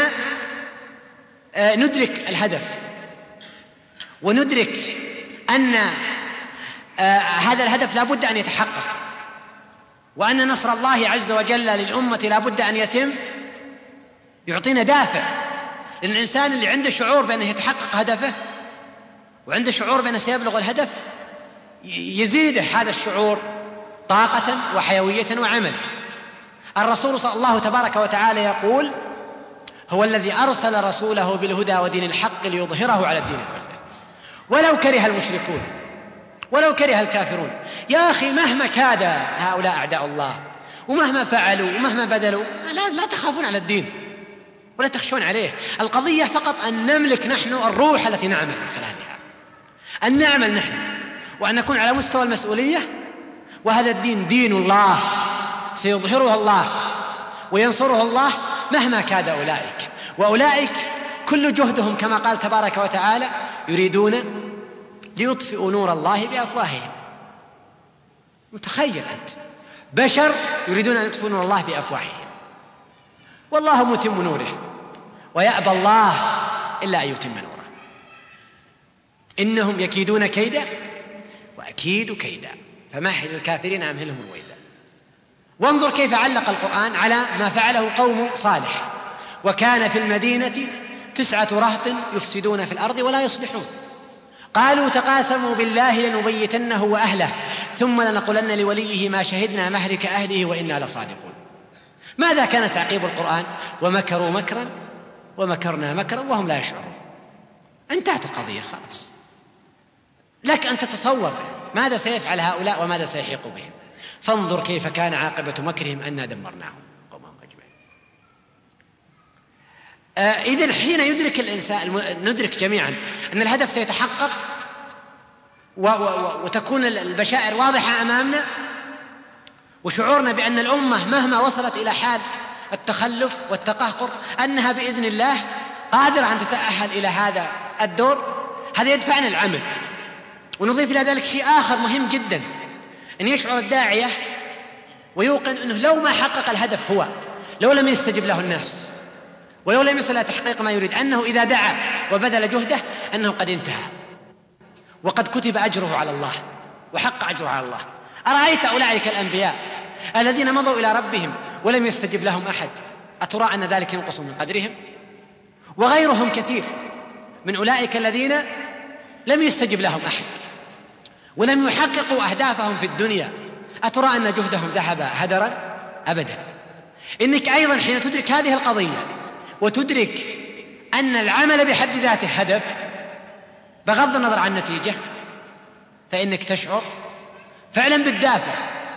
ندرك الهدف وندرك أن هذا الهدف لا بد أن يتحقق، وأن نصر الله عز وجل للأمة لا بد أن يتم، يعطينا دافع. لأن الإنسان اللي عنده شعور بأنه يتحقق هدفه وعنده شعور بأنه سيبلغ الهدف يزيده هذا الشعور طاقة وحيوية وعمل. الرسول صلى الله تبارك وتعالى يقول: هو الذي أرسل رسوله بالهدى ودين الحق ليظهره على الدين كله ولو كره المشركون ولو كره الكافرون. يا أخي مهما كاد هؤلاء أعداء الله ومهما فعلوا ومهما بذلوا لا تخافون على الدين ولا تخشون عليه. القضية فقط أن نملك نحن الروح التي نعمل من خلالها، أن نعمل نحن وأن نكون على مستوى المسؤولية. وهذا الدين دين الله سيظهره الله وينصره الله مهما كاد أولئك، وأولئك كل جهدهم كما قال تبارك وتعالى: يريدون ليطفئوا نور الله بأفواههم. متخيل أنت بشر يريدون أن يطفئوا نور الله بأفواههم، والله متم نوره ويأبى الله إلا أن يتم نوره. إنهم يكيدون كيدا وأكيد كيدا فمهل الكافرين أمهلهم رويدا. وانظر كيف علق القرآن على ما فعله قوم صالح: وكان في المدينة 9 رهط يفسدون في الأرض ولا يصلحون قالوا تقاسموا بالله لنبيتنه وأهله ثم لنقولن لوليه ما شهدنا مهلك أهله وإنا لصادقون. ماذا كان تعقيب القرآن؟ ومكروا مكرا ومكرنا مكرا وهم لا يشعرون. انتهت القضية خلاص. لك أن تتصور ماذا سيفعل هؤلاء وماذا سيحيق بهم. فانظر كيف كان عاقبة مكرهم أنا دمرناهم قومهم أجمعين. إذن حين يدرك الإنسان، ندرك جميعا أن الهدف سيتحقق وتكون البشائر واضحة أمامنا، وشعورنا بأن الأمة مهما وصلت إلى حال التخلف والتقهقر أنها بإذن الله قادرة أن تتأهل إلى هذا الدور، هذا يدفعنا العمل. ونضيف إلى ذلك شيء آخر مهم جدا، أن يشعر الداعية ويوقن أنه لو ما حقق الهدف هو، لو لم يستجب له الناس ولو لم يصل إلى تحقيق ما يريد، أنه إذا دعا وبذل جهده أنه قد انتهى وقد كتب أجره على الله وحق أجره على الله. أرأيت أولئك الأنبياء الذين مضوا إلى ربهم ولم يستجب لهم أحد، أترى أن ذلك ينقص من قدرهم؟ وغيرهم كثير من أولئك الذين لم يستجب لهم أحد ولم يحققوا أهدافهم في الدنيا، أترى أن جهدهم ذهب هدرا؟ أبدا. إنك أيضا حين تدرك هذه القضية وتدرك أن العمل بحد ذاته هدف بغض النظر عن النتيجة، فإنك تشعر فعلا بالدافع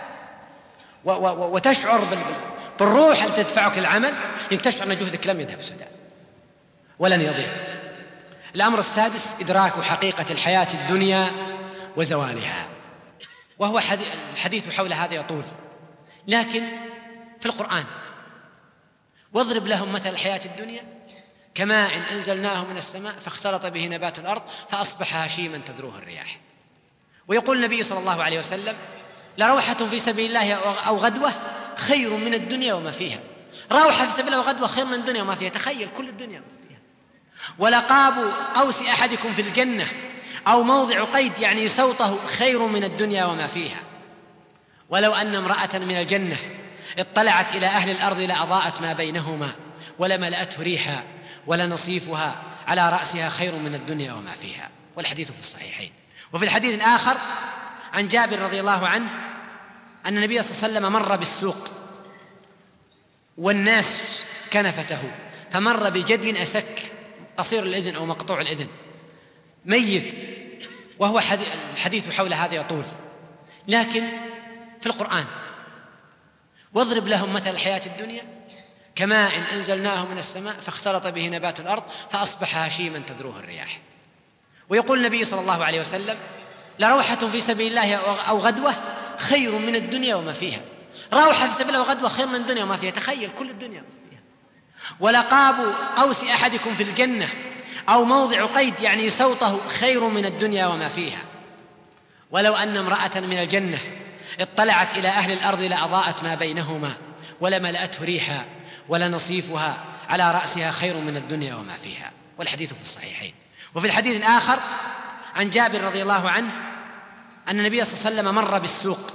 وتشعر بالروح التي تدفعك العمل، إنك تشعر أن جهدك لم يذهب سدى ولن يضيع. الأمر السادس إدراك حقيقة الحياة الدنيا وزوالها، وهو الحديث حول هذا يطول، لكن في القرآن: واضرب لهم مثل الحياة الدنيا كماء أنزلناه من السماء فاختلط به نبات الأرض فأصبح هشيما تذروه الرياح. ويقول النبي صلى الله عليه وسلم: لروحة في سبيل الله أو غدوة خير من الدنيا وما فيها. روحة في سبيل الله وغدوة خير من الدنيا وما فيها، تخيل كل الدنيا وما فيها. ولقاب قوس أحدكم في الجنة أو موضع قيد يعني صوته خير من الدنيا وما فيها. ولو أن امرأة من الجنة اطلعت إلى أهل الأرض لأضاءت ما بينهما ولملأته ريحا ولنصيفها على رأسها خير من الدنيا وما فيها. والحديث في الصحيحين. وفي الحديث الآخر عن جابر رضي الله عنه أن النبي صلى الله عليه وسلم مر بالسوق والناس كنفته، فمر بجدي أسك قصير الإذن أو مقطوع الإذن ميت، وهو الحديث حول هذا يطول، لكن في القرآن: واضرب لهم مثل الحياة الدنيا كماء أنزلناه من السماء فاختلط به نبات الأرض فأصبح هشيما تذروه الرياح. ويقول النبي صلى الله عليه وسلم: لروحة في سبيل الله أو غدوة خير من الدنيا وما فيها. روحة في سبيل الله وغدوة خير من الدنيا وما فيها، تخيل كل الدنيا وما فيها. ولقاب قوس أحدكم في الجنة أو موضع قيد يعني صوته خير من الدنيا وما فيها. ولو أن امرأة من الجنة اطلعت إلى أهل الأرض لأضاءت ما بينهما ولملأته ريحا ولنصيفها على رأسها خير من الدنيا وما فيها. والحديث في الصحيحين. وفي الحديث الآخر عن جابر رضي الله عنه أن النبي صلى الله عليه وسلم مر بالسوق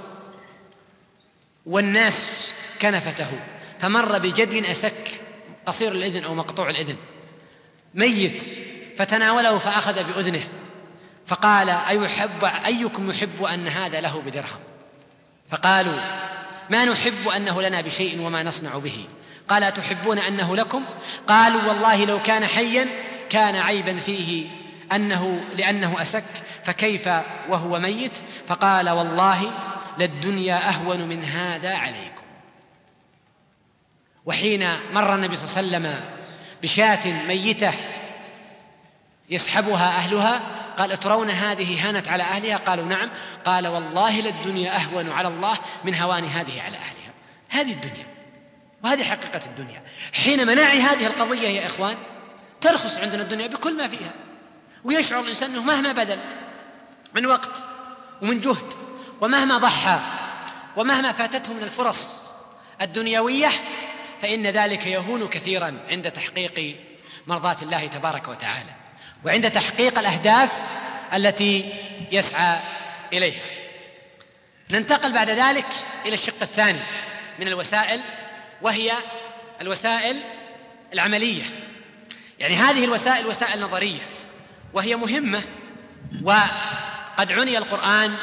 والناس كنفته، فمر بجدي أسك قصير الإذن أو مقطوع الإذن ميت، فتناوله فأخذ بأذنه فقال: أيكم يحب أن هذا له بدرهم؟ فقالوا: ما نحب أنه لنا بشيء وما نصنع به. قال: أتحبون أنه لكم؟ قالوا: والله لو كان حيا كان عيبا فيه لأنه أسك، فكيف وهو ميت؟ فقال: والله للدنيا أهون من هذا عليكم. وحين مر النبي صلى الله عليه وسلم بشاة ميتة يسحبها أهلها قال: أترون هذه هانت على أهلها؟ قالوا: نعم. قال: والله للدنيا أهون على الله من هوان هذه على أهلها. هذه الدنيا، وهذه حقيقة الدنيا. حين منعي هذه القضية يا إخوان ترخص عندنا الدنيا بكل ما فيها، ويشعر الإنسان أنه مهما بذل من وقت ومن جهد ومهما ضحى ومهما فاتته من الفرص الدنيوية فإن ذلك يهون كثيرا عند تحقيق مرضاة الله تبارك وتعالى وعند تحقيق الأهداف التي يسعى إليها. ننتقل بعد ذلك إلى الشق الثاني من الوسائل، وهي الوسائل العملية. يعني هذه الوسائل وسائل نظرية وهي مهمة، وقد عني القرآن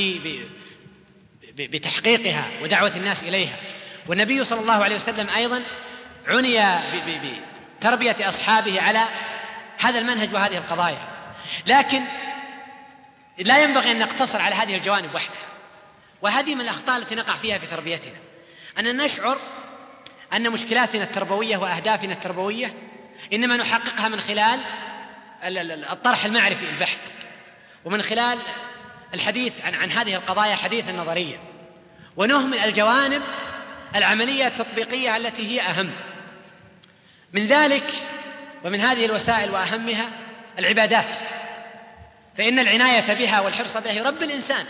بتحقيقها ودعوة الناس إليها، والنبي صلى الله عليه وسلم أيضا عني بتربية أصحابه على هذا المنهج وهذه القضايا. لكن لا ينبغي أن نقتصر على هذه الجوانب وحدها، وهذه من الأخطاء التي نقع فيها في تربيتنا، أن نشعر أن مشكلاتنا التربوية وأهدافنا التربوية إنما نحققها من خلال الطرح المعرفي البحت، ومن خلال الحديث عن هذه القضايا حديثا نظريا، ونهمل الجوانب العملية التطبيقية التي هي أهم من ذلك. ومن هذه الوسائل وأهمها العبادات، فإن العناية بها والحرص بها يربي الإنسان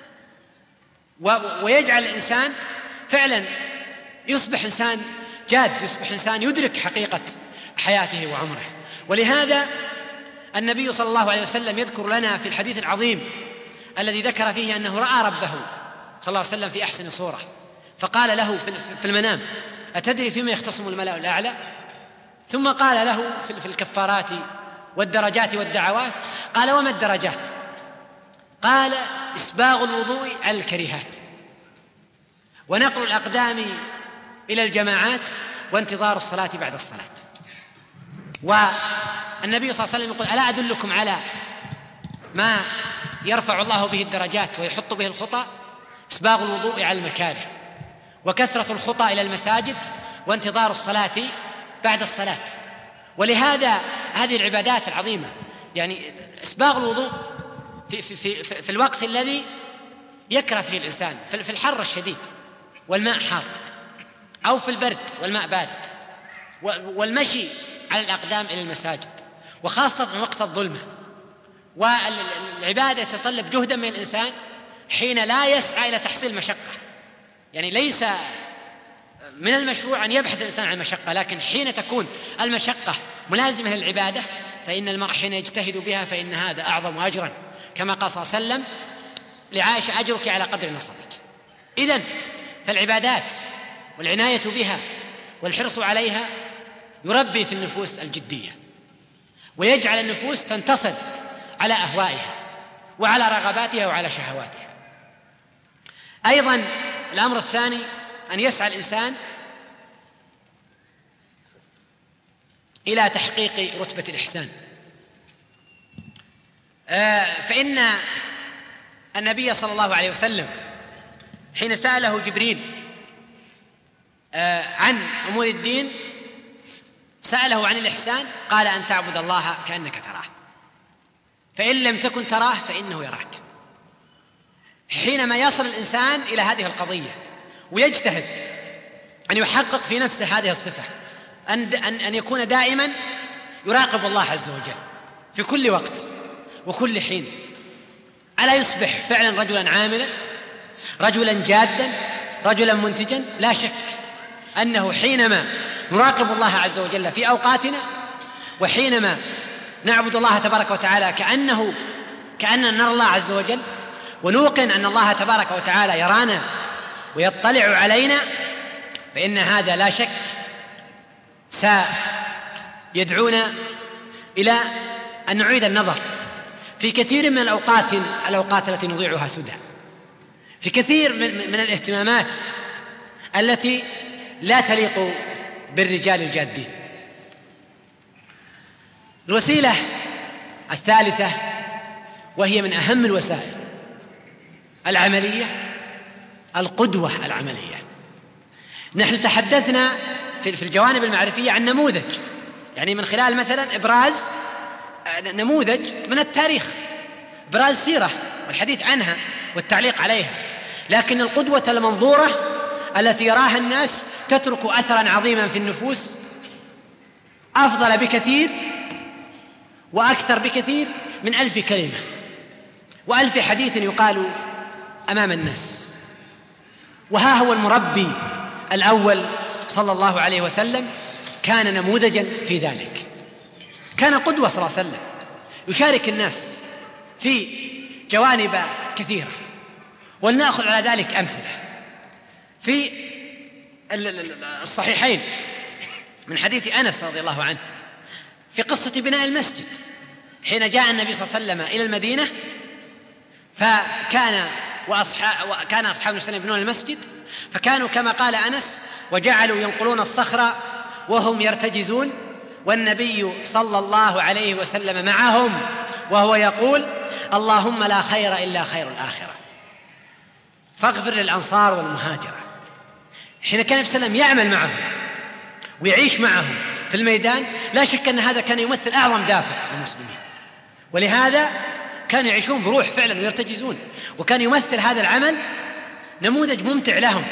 ويجعل الإنسان فعلا يصبح إنسان جاد، يصبح إنسان يدرك حقيقة حياته وعمره. ولهذا النبي صلى الله عليه وسلم يذكر لنا في الحديث العظيم الذي ذكر فيه أنه رأى ربه صلى الله عليه وسلم في أحسن صورة، فقال له في المنام: أتدري فيما يختصم الملأ الأعلى؟ ثم قال له في الكفارات والدرجات والدعوات، قال: وما الدرجات؟ قال: إسباغ الوضوء على الكريهات، ونقل الأقدام إلى الجماعات، وانتظار الصلاة بعد الصلاة. والنبي صلى الله عليه وسلم يقول: ألا أدلكم على ما يرفع الله به الدرجات ويحط به الخطى؟ إسباغ الوضوء على المكاره، وكثرة الخطى إلى المساجد، وانتظار الصلاة بعد الصلاة. ولهذا هذه العبادات العظيمة، يعني إسباغ الوضوء في الوقت الذي يكره فيه الإنسان، في الحر الشديد والماء حار، أو في البرد والماء بارد، والمشي على الأقدام إلى المساجد، وخاصة في وقت الظلمة. والعبادة تتطلب جهدا من الإنسان حين لا يسعى إلى تحصيل المشقة. يعني ليس من المشروع أن يبحث الإنسان عن المشقة، لكن حين تكون المشقة ملازمة للعبادة فإن المرء حين يجتهد بها فإن هذا أعظم أجرا، كما قال صلى الله عليه وسلم لعائشة: أجرك على قدر نصبك. إذن فالعبادات والعناية بها والحرص عليها يربي في النفوس الجدية، ويجعل النفوس تنتصر على أهوائها وعلى رغباتها وعلى شهواتها. أيضا الأمر الثاني أن يسعى الإنسان إلى تحقيق رتبة الإحسان، فإن النبي صلى الله عليه وسلم حين سأله جبريل عن أمور الدين سأله عن الإحسان قال أن تعبد الله كأنك تراه، فإن لم تكن تراه فإنه يراك. حينما يصل الإنسان إلى هذه القضية ويجتهد أن يحقق في نفسه هذه الصفة، أن يكون دائما يراقب الله عز وجل في كل وقت وكل حين، ألا يصبح فعلا رجلا عاملا، رجلا جادا، رجلا منتجا؟ لا شك أنه حينما نراقب الله عز وجل في أوقاتنا، وحينما نعبد الله تبارك وتعالى كأننا نرى الله عز وجل، ونوقن أن الله تبارك وتعالى يرانا ويطلع علينا، فإن هذا لا شك سيدعونا إلى أن نعيد النظر في كثير من الأوقات التي نضيعها سدى، في كثير من الاهتمامات التي لا تليق بالرجال الجادين. الوسيلة الثالثة، وهي من أهم الوسائل العملية، القدوة العملية. نحن تحدثنا في الجوانب المعرفية عن نموذج، يعني من خلال مثلا إبراز نموذج من التاريخ، إبراز سيرة والحديث عنها والتعليق عليها، لكن القدوة المنظورة التي يراها الناس تترك أثرا عظيما في النفوس، أفضل بكثير وأكثر بكثير من 1000 كلمة و1000 حديث يقال أمام الناس. وها هو المربي الأول صلى الله عليه وسلم كان نموذجا في ذلك، كان قدوة صلى الله عليه وسلم، يشارك الناس في جوانب كثيرة. ولنأخذ على ذلك أمثلة في الصحيحين من حديث أنس رضي الله عنه في قصة بناء المسجد، حين جاء النبي صلى الله عليه وسلم إلى المدينة، كان أصحاب النبي صلى الله عليه وسلم يبنون المسجد، فكانوا كما قال أنس وجعلوا ينقلون الصخرة وهم يرتجزون، والنبي صلى الله عليه وسلم معهم وهو يقول اللهم لا خير إلا خير الآخرة فاغفر للأنصار والمهاجرة. حين كان النبي صلى الله عليه وسلم يعمل معهم ويعيش معهم في الميدان، لا شك أن هذا كان يمثل أعظم دافع للمسلمين، ولهذا كانوا يعيشون بروح فعلا ويرتجزون، وكان يمثل هذا العمل نموذج ممتع لهم،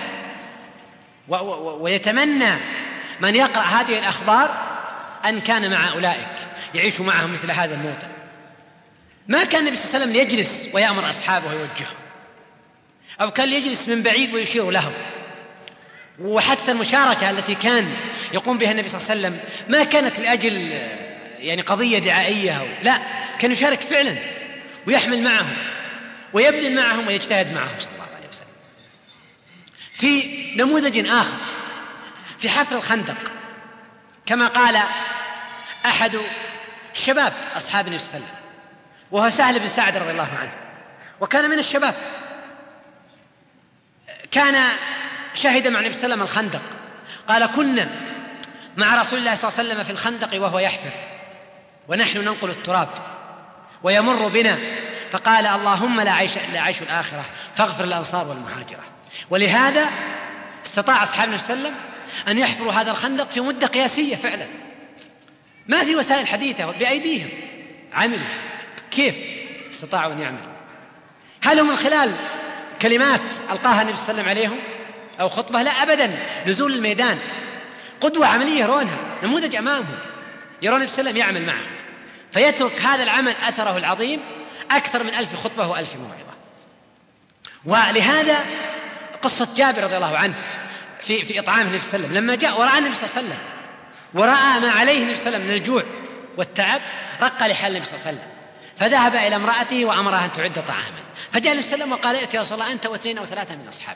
ويتمنى من يقرأ هذه الأخبار أن كان مع أولئك يعيش معهم مثل هذا الموطن. ما كان النبي صلى الله عليه وسلم يجلس ويأمر أصحابه ويوجههم، أو كان يجلس من بعيد ويشير لهم. وحتى المشاركة التي كان يقوم بها النبي صلى الله عليه وسلم ما كانت لأجل يعني قضية دعائية، لا، كان يشارك فعلا ويحمل معهم ويبذل معهم ويجتهد معهم صلى الله عليه وسلم. في نموذج آخر في حفر الخندق، كما قال أحد الشباب أصحاب النبي صلى الله عليه وسلم وهو سهل بن سعد رضي الله عنه، وكان من الشباب، كان شهد مع النبي صلى الله عليه وسلم الخندق، قال كنا مع رسول الله صلى الله عليه وسلم في الخندق وهو يحفر ونحن ننقل التراب ويمر بنا، فقال اللهم لا عيش الآخرة فاغفر للأنصار والمهاجرة. ولهذا استطاع أصحاب النبي صلى الله عليه وسلم أن يحفروا هذا الخندق في مدة قياسية فعلا، ما في وسائل حديثة، بأيديهم عملوا. كيف استطاعوا أن يعملوا؟ هل هم من خلال كلمات ألقاها النبي صلى الله عليه وسلم عليهم أو خطبة؟ لا أبدا، نزول الميدان، قدوة عملية يرونها، نموذج أمامهم، يرون النبي صلى الله عليه وسلم يعمل معهم، فيترك هذا العمل أثره العظيم أكثر من 1000 خطبة و1000 موعظة. ولهذا قصة جابر رضي الله عنه في إطعام النبي صلى الله عليه وسلم، لما جاء ورأى النبي صلى الله عليه وسلم ورأى ما عليه النبي صلى الله عليه وسلم من الجوع والتعب، رق لحال النبي صلى الله عليه وسلم، فذهب إلى امرأته وأمرها أن تعد طعاما، فجاء النبي صلى الله عليه وسلم وقال ائت يا رسول الله أنت واثنين أو ثلاثة من أصحابك.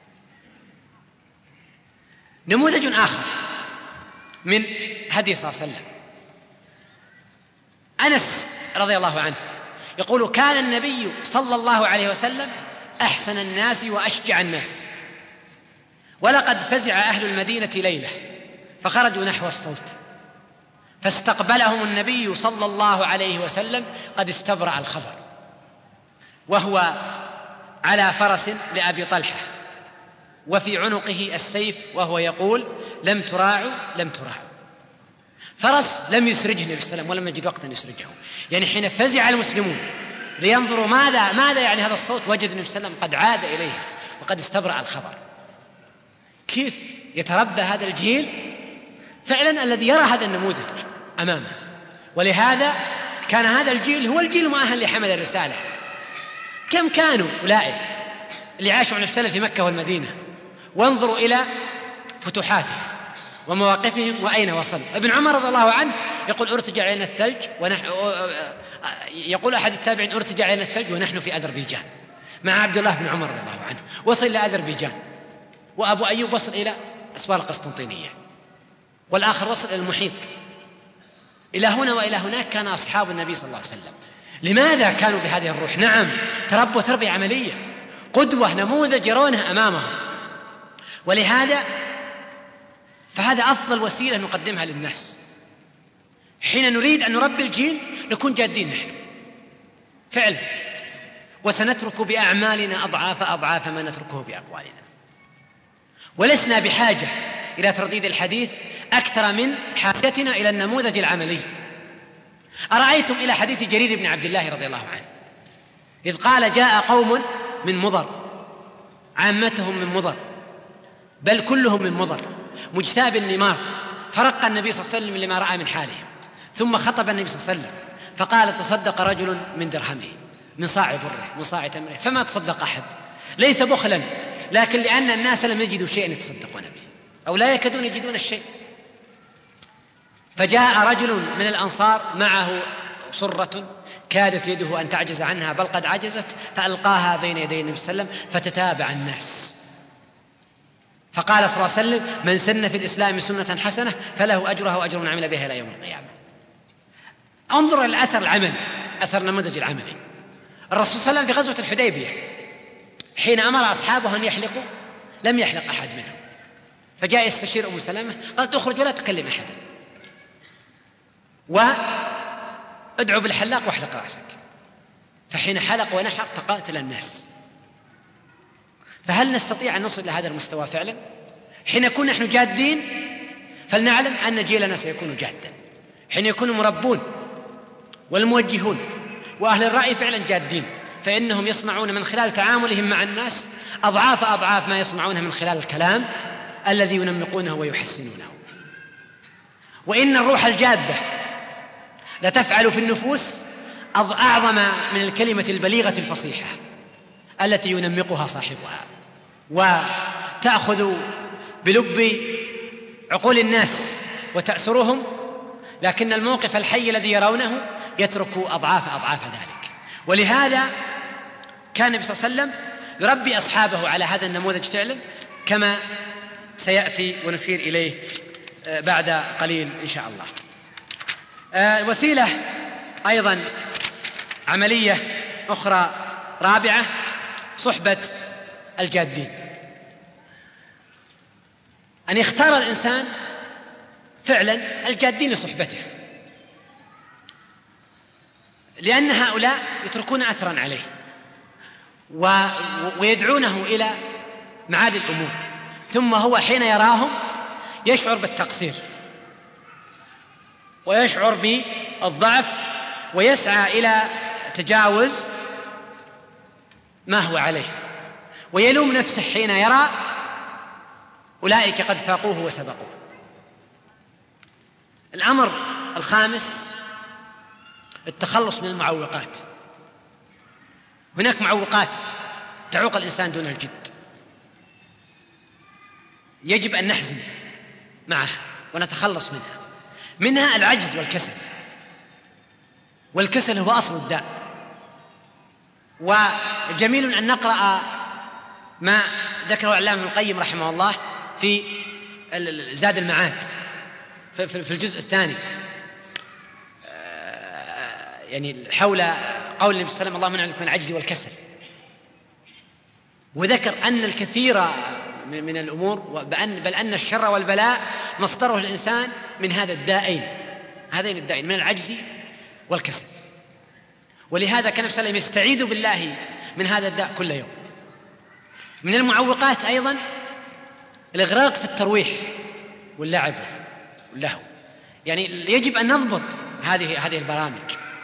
نموذج آخر من هدي صلى الله عليه وسلم، أنس رضي الله عنه يقول: كان النبي صلى الله عليه وسلم أحسن الناس وأشجع الناس، ولقد فزع أهل المدينة ليلة فخرجوا نحو الصوت فاستقبلهم النبي صلى الله عليه وسلم قد استبرأ الخبر، وهو على فرس لأبي طلحة وفي عنقه السيف، وهو يقول: لم تراعوا لم تراعوا. فرس لم يسرجه النبي صلى الله عليه وسلم ولم يجد وقتا يسرجه، يعني حين فزع المسلمون لينظروا ماذا يعني هذا الصوت، وجد النبي صلى الله عليه وسلم قد عاد إليه وقد استبرأ الخبر. كيف يتربى هذا الجيل فعلا الذي يرى هذا النموذج أمامه؟ ولهذا كان هذا الجيل هو الجيل المؤهل لحمل الرسالة. كم كانوا أولئك اللي عاشوا مع النبي في مكة والمدينة، وانظروا إلى فتوحاته ومواقفهم وأين وصلوا. ابن عمر رضي الله عنه يقول: ارتجع علينا الثلج يقول أحد التابعين: ارتجع علينا الثلج ونحن في أذربيجان، مع عبد الله بن عمر رضي الله عنه، وصل إلى أذربيجان، وأبو أيوب وصل إلى أسوار القسطنطينية، والآخر وصل إلى المحيط. إلى هنا وإلى هناك كان أصحاب النبي صلى الله عليه وسلم. لماذا كانوا بهذه الروح؟ نعم، تربوا تربية عملية، قدوة، نموذج يرونها أمامهم. ولهذا فهذا أفضل وسيلة نقدمها للناس. حين نريد أن نربي الجيل نكون جادين نحن فعلا، وسنترك بأعمالنا أضعاف ما نتركه بأقوالنا، ولسنا بحاجة إلى ترديد الحديث أكثر من حاجتنا إلى النموذج العملي. أرأيتم إلى حديث جرير بن عبد الله رضي الله عنه إذ قال: جاء قوم من مضر، عامتهم من مضر بل كلهم من مضر، مجتاب النمار، فرق النبي صلى الله عليه وسلم لما رأى من حالهم، ثم خطب النبي صلى الله عليه وسلم فقال: تصدق رجل من درهمه، من صاع بره، من صاع تمره، فما تصدق أحد، ليس بخلا، لكن لأن الناس لم يجدوا شيئا يتصدقون به، أو لا يكادون يجدون الشيء. فجاء رجل من الأنصار معه صرة كادت يده أن تعجز عنها، بل قد عجزت، فألقاها بين يدي النبي صلى الله عليه وسلم فتتابع الناس، فقال صلى الله عليه وسلم: من سن في الإسلام سنة حسنة فله أجرها وأجر من عمل بها إلى يوم القيامة. انظر الأثر العملي، أثر النموذج العملي. الرسول صلى الله عليه وسلم في غزوة الحديبية حين أمر أصحابه أن يحلقوا لم يحلق أحد منهم، فجاء يستشير أم سلمة قالت: اخرج ولا تكلم أحدا، وادعو بالحلاق واحلق رأسك. فحين حلق ونحر تقاتل الناس. فهل نستطيع أن نصل إلى هذا المستوى فعلا؟ حين نكون نحن جادين فلنعلم أن جيلنا سيكون جادا. حين يكون مربون والموجهون وأهل الرأي فعلا جادين، فإنهم يصنعون من خلال تعاملهم مع الناس أضعاف ما يصنعونه من خلال الكلام الذي ينمقونه ويحسنونه. وإن الروح الجادة لتفعل في النفوس أعظم من الكلمة البليغة الفصيحة التي ينمقها صاحبها، وتأخذ بلب عقول الناس وتأسرهم، لكن الموقف الحي الذي يرونه يترك أضعاف ذلك. ولهذا كان النبي صلى الله عليه وسلم يربي أصحابه على هذا النموذج فعلا، كما سيأتي ونشير إليه بعد قليل إن شاء الله. وسيلة أيضا عملية أخرى رابعة: صحبة الجادين. أن يختار الإنسان فعلا الجادين لصحبته، لأن هؤلاء يتركون أثرا عليه ويدعونه إلى معالي الأمور، ثم هو حين يراهم يشعر بالتقصير ويشعر بالضعف ويسعى إلى تجاوز ما هو عليه، ويلوم نفسه حين يرى أولئك قد فاقوه وسبقوه. الأمر الخامس: التخلص من المعوقات. هناك معوقات تعوق الإنسان دون الجد، يجب أن نحزم معها ونتخلص منها العجز والكسل. والكسل هو أصل الداء. وجميل أن نقرأ ما ذكره العلامة ابن القيم رحمه الله في زاد المعاد في الجزء الثاني، يعني حول قول النبي صلى الله عليه وسلم: اللهم اعوذ بك من العجز والكسل. وذكر أن الكثير من الأمور بل أن الشر والبلاء مصدره الإنسان من هذين الدائين من العجز والكسل. ولهذا كان النبي صلى الله عليه وسلم يستعيذ بالله من هذا الداء كل يوم. من المعوقات أيضا الإغراق في الترويح واللعب واللهو. يعني يجب أن نضبط هذه البرامج،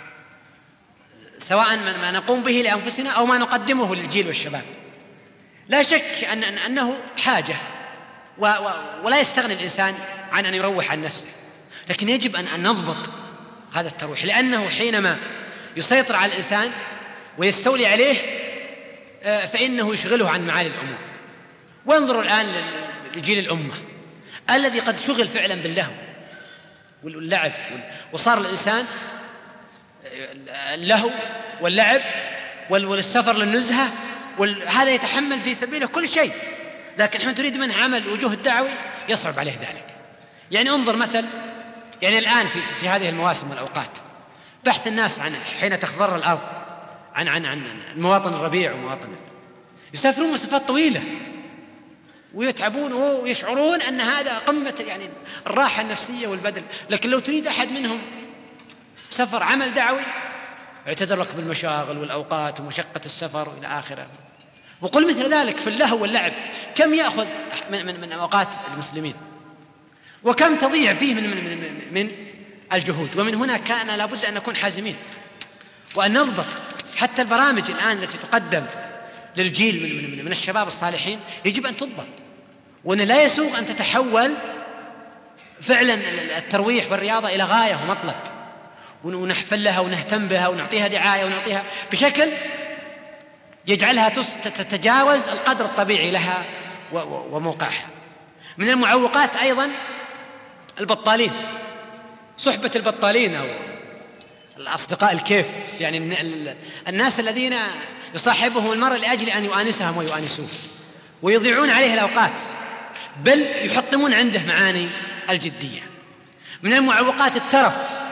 سواء ما نقوم به لأنفسنا أو ما نقدمه للجيل والشباب. لا شك أنه حاجة ولا يستغني الإنسان عن أن يروح عن نفسه، لكن يجب أن نضبط هذا الترويح، لأنه حينما يسيطر على الإنسان ويستولي عليه فإنه يشغله عن معالي الأمور. وانظروا الآن لجيل الأمة الذي قد شغل فعلا باللهو واللعب، وصار الإنسان اللهو واللعب والسفر للنزهة، وهذا يتحمل في سبيله كل شيء، لكن حين تريد منه عمل وجهد دعوي يصعب عليه ذلك. يعني انظر مثل، يعني الآن في هذه المواسم والأوقات بحث الناس عن حين تخضر الأرض عن المواطن الربيع ومواطن، يسافرون مسافات طويلة ويتعبون ويشعرون أن هذا قمة يعني الراحة النفسية والبدن. لكن لو تريد أحد منهم سفر عمل دعوي اعتذر لك بالمشاغل والأوقات ومشقة السفر إلى آخره. وقل مثل ذلك في اللهو واللعب، كم يأخذ من أوقات المسلمين وكم تضيع فيه من الجهود. ومن هنا كان لابد أن نكون حازمين وأن نضبط حتى البرامج الآن التي تقدم للجيل من الشباب الصالحين، يجب أن تضبط، وأن لا يسوغ أن تتحول فعلا الترويح والرياضة إلى غاية ومطلب ونحفل لها ونهتم بها ونعطيها دعاية ونعطيها بشكل يجعلها تتجاوز القدر الطبيعي لها وموقعها. من المعوقات أيضا البطالين، صحبة البطالين أو الأصدقاء الكيف، يعني الناس الذين يصاحبهم المرء لأجل أن يؤانسهم ويؤانسوه ويضيعون عليه الأوقات، بل يحطمون عنده معاني الجدية. من المعوقات الترف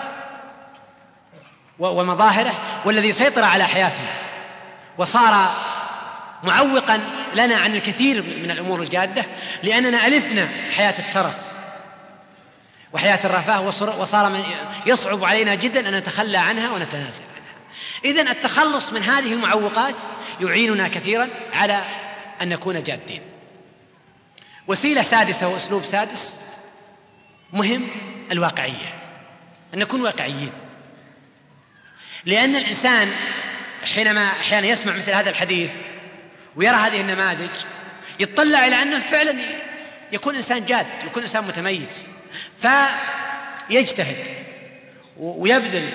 ومظاهره، والذي سيطر على حياتنا وصار معوقا لنا عن الكثير من الأمور الجادة، لأننا ألفنا حياة الترف وحياة الرفاه، وصار يصعب علينا جدا أن نتخلى عنها ونتنازل عنها. إذن التخلص من هذه المعوقات يعيننا كثيرا على أن نكون جادين. وسيلة سادسة وأسلوب سادس مهم، الواقعية، أن نكون واقعيين. لأن الإنسان أحيانا يسمع مثل هذا الحديث ويرى هذه النماذج، يتطلع إلى أنه فعلا يكون إنسان جاد، يكون إنسان متميز، فيجتهد ويبذل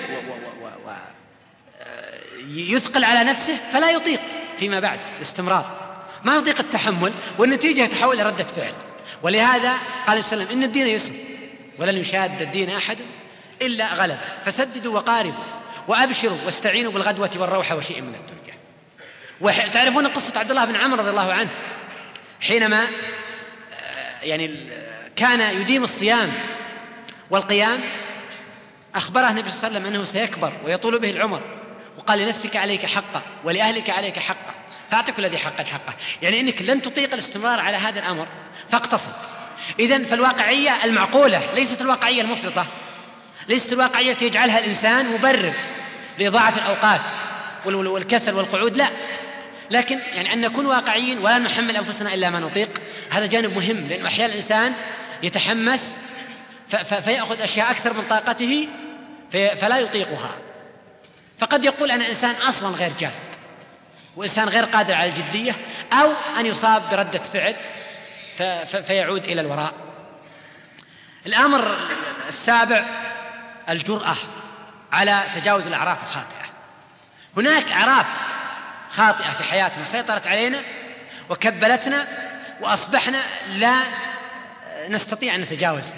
ويثقل على نفسه، فلا يطيق فيما بعد الاستمرار، ما يطيق التحمل، والنتيجة يتحول إلى ردة فعل. ولهذا قال صلى الله عليه وسلم: إن الدين يسر ولن يشاد الدين أحد إلا غلبه، فسددوا وقاربوا وأبشروا واستعينوا بالغدوة والروحة وشيء من الدنيا. وتعرفون قصة عبد الله بن عمرو رضي الله عنه حينما يعني كان يديم الصيام والقيام، أخبره النبي صلى الله عليه وسلم أنه سيكبر ويطول به العمر، وقال: لنفسك عليك حقا ولأهلك عليك حقا فأعطي كل ذي حق حقه، يعني أنك لن تطيق الاستمرار على هذا الأمر فاقتصد. إذن فالواقعية المعقولة ليست الواقعية المفرطة، ليست الواقعية التي يجعلها الإنسان مبرر لإضاعة الأوقات والكسل والقعود، لا، لكن يعني أن نكون واقعيين ولا نحمل أنفسنا إلا ما نطيق. هذا جانب مهم، لأن أحيانا الإنسان يتحمس فيأخذ أشياء أكثر من طاقته فلا يطيقها، فقد يقول أنا إنسان أصلا غير جاد وإنسان غير قادر على الجدية، أو أن يصاب بردة فعل فيعود إلى الوراء. الأمر السابع الجرأة على تجاوز الأعراف الخاطئة. هناك أعراف خاطئة في حياتنا سيطرت علينا وكبلتنا وأصبحنا لا نستطيع أن نتجاوزها،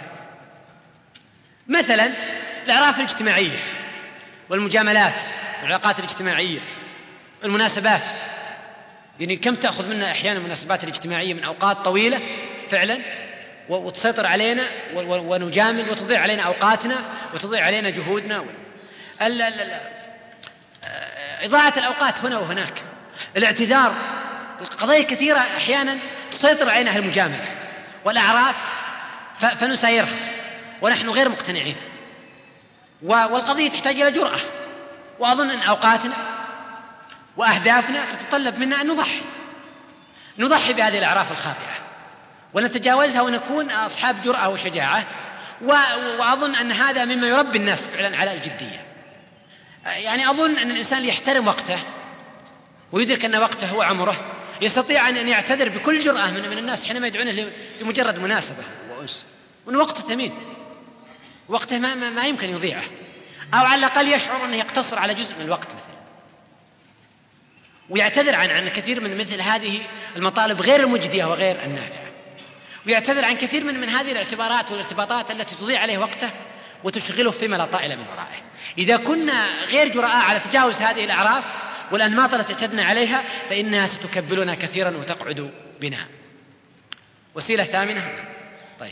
مثلا الأعراف الاجتماعية والمجاملات والعلاقات الاجتماعية، المناسبات. يعني كم تأخذ منا أحيانا المناسبات الاجتماعية من أوقات طويلة فعلا وتسيطر علينا ونجامل وتضيع علينا أوقاتنا وتضيع علينا جهودنا. إضاعة الأوقات هنا وهناك، الاعتذار، القضايا كثيرة أحيانا تسيطر علينا المجاملة والأعراف فنسايرها ونحن غير مقتنعين، والقضية تحتاج إلى جرأة. وأظن أن أوقاتنا وأهدافنا تتطلب منا أن نضحي بهذه الأعراف الخاطئة ونتجاوزها ونكون أصحاب جرأة وشجاعة. وأظن أن هذا مما يربي الناس فعلا على الجدية. يعني أظن أن الإنسان يحترم وقته ويدرك أن وقته هو عمره، يستطيع أن يعتذر بكل جرأة من الناس حينما يدعونه لمجرد مناسبة وأنس، وأن وقته ثمين، وقته ما يمكن يضيعه، أو على الأقل يشعر أنه يقتصر على جزء من الوقت مثلا، ويعتذر عن كثير من مثل هذه المطالب غير المجدية وغير النافعة، ويعتذر عن كثير من هذه الاعتبارات والارتباطات التي تضيع عليه وقته وتشغله فيما لا طائل من ورائه. إذا كنا غير جرآء على تجاوز هذه الأعراف والأنماط التي اعتدنا عليها فإنها ستكبلنا كثيرا وتقعد بنا. وسيلة ثامنة. طيب،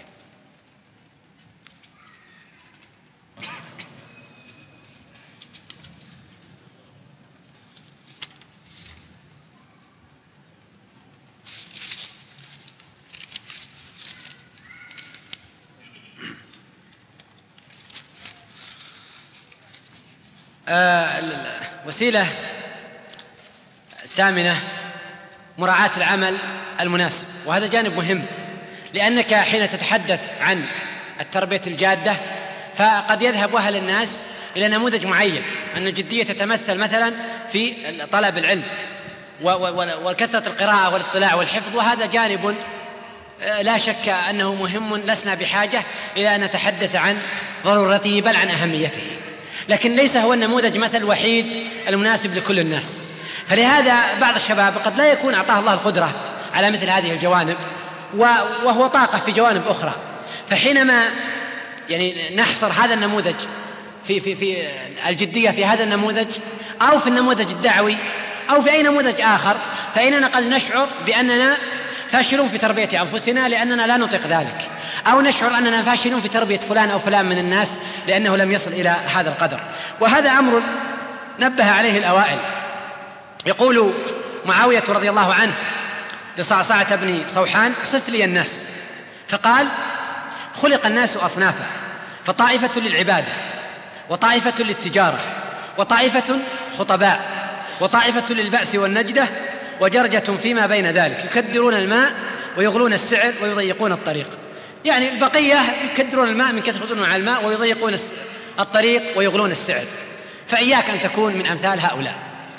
الوسيلة الثامنة مراعاة العمل المناسب، وهذا جانب مهم، لأنك حين تتحدث عن التربية الجادة فقد يذهب وهل الناس إلى نموذج معين، أن الجدية تتمثل مثلا في طلب العلم وكثرة القراءة والاطلاع والحفظ، وهذا جانب لا شك أنه مهم، لسنا بحاجة إلى أن نتحدث عن ضرورته بل عن أهميته، لكن ليس هو النموذج مثل الوحيد المناسب لكل الناس. فلهذا بعض الشباب قد لا يكون أعطاه الله القدرة على مثل هذه الجوانب وهو طاقة في جوانب أخرى، فحينما يعني نحصر هذا النموذج في الجدية في هذا النموذج أو في النموذج الدعوي أو في أي نموذج آخر، فإننا قد نشعر بأننا فاشلون في تربية أنفسنا لأننا لا نطيق ذلك، أو نشعر أننا فاشلون في تربية فلان أو فلان من الناس لأنه لم يصل إلى هذا القدر. وهذا أمر نبه عليه الأوائل. يقول معاوية رضي الله عنه لصعصعة بن صوحان: صف لي الناس، فقال: خلق الناس أصنافا، فطائفة للعبادة، وطائفة للتجارة، وطائفة خطباء، وطائفة للبأس والنجدة، وجرجة فيما بين ذلك، يكدرون الماء ويغلون السعر ويضيقون الطريق. يعني البقية يكدرون الماء من كثرة ظنهم على الماء ويضيقون الطريق ويغلون السعر، فإياك أن تكون من أمثال هؤلاء.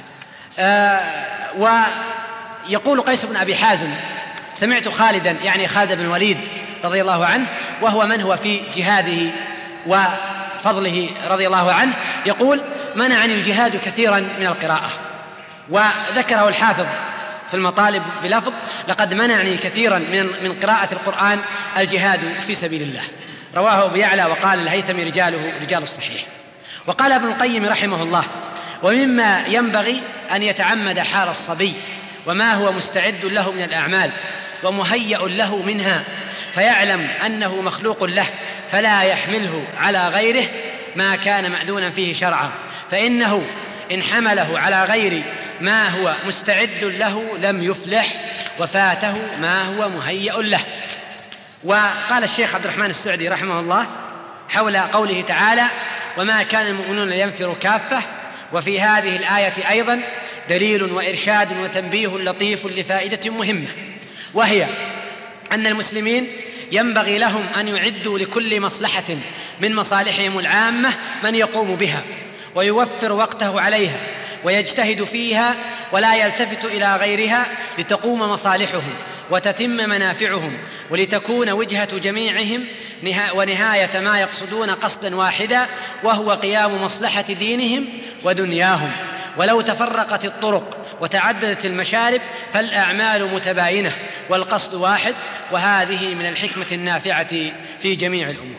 ويقول قيس بن أبي حازم: سمعت خالدا، يعني خالد بن الوليد رضي الله عنه، وهو من هو في جهاده وفضله رضي الله عنه، يقول: منعني الجهاد كثيرا من القراءة. وذكره الحافظ في المطالب بلفظ: لقد منعني كثيرا من قراءة القرآن الجهاد في سبيل الله. رواه أبو يعلى وقال الهيثمي رجاله رجال الصحيح. وقال ابن القيم رحمه الله: ومما ينبغي أن يتعمد حال الصبي وما هو مستعد له من الأعمال ومهيأ له منها، فيعلم أنه مخلوق له، فلا يحمله على غيره ما كان مأذونا فيه شرعا، فإنه إن حمله على غير ما هو مستعد له لم يفلح، وفاته ما هو مهيأ له. وقال الشيخ عبد الرحمن السعدي رحمه الله حول قوله تعالى: وما كان المؤمنون لينفروا كافة، وفي هذه الآية أيضا دليل وإرشاد وتنبيه لطيف لفائدة مهمة، وهي أن المسلمين ينبغي لهم أن يعدوا لكل مصلحة من مصالحهم العامة من يقوم بها ويوفر وقته عليها ويجتهد فيها ولا يلتفت إلى غيرها لتقوم مصالحهم وتتم منافعهم ولتكون وجهة جميعهم ونهاية ما يقصدون قصدا واحدا، وهو قيام مصلحة دينهم ودنياهم. ولو تفرقت الطرق وتعددت المشارب فالأعمال متباينة والقصد واحد، وهذه من الحكمة النافعة في جميع الأمور.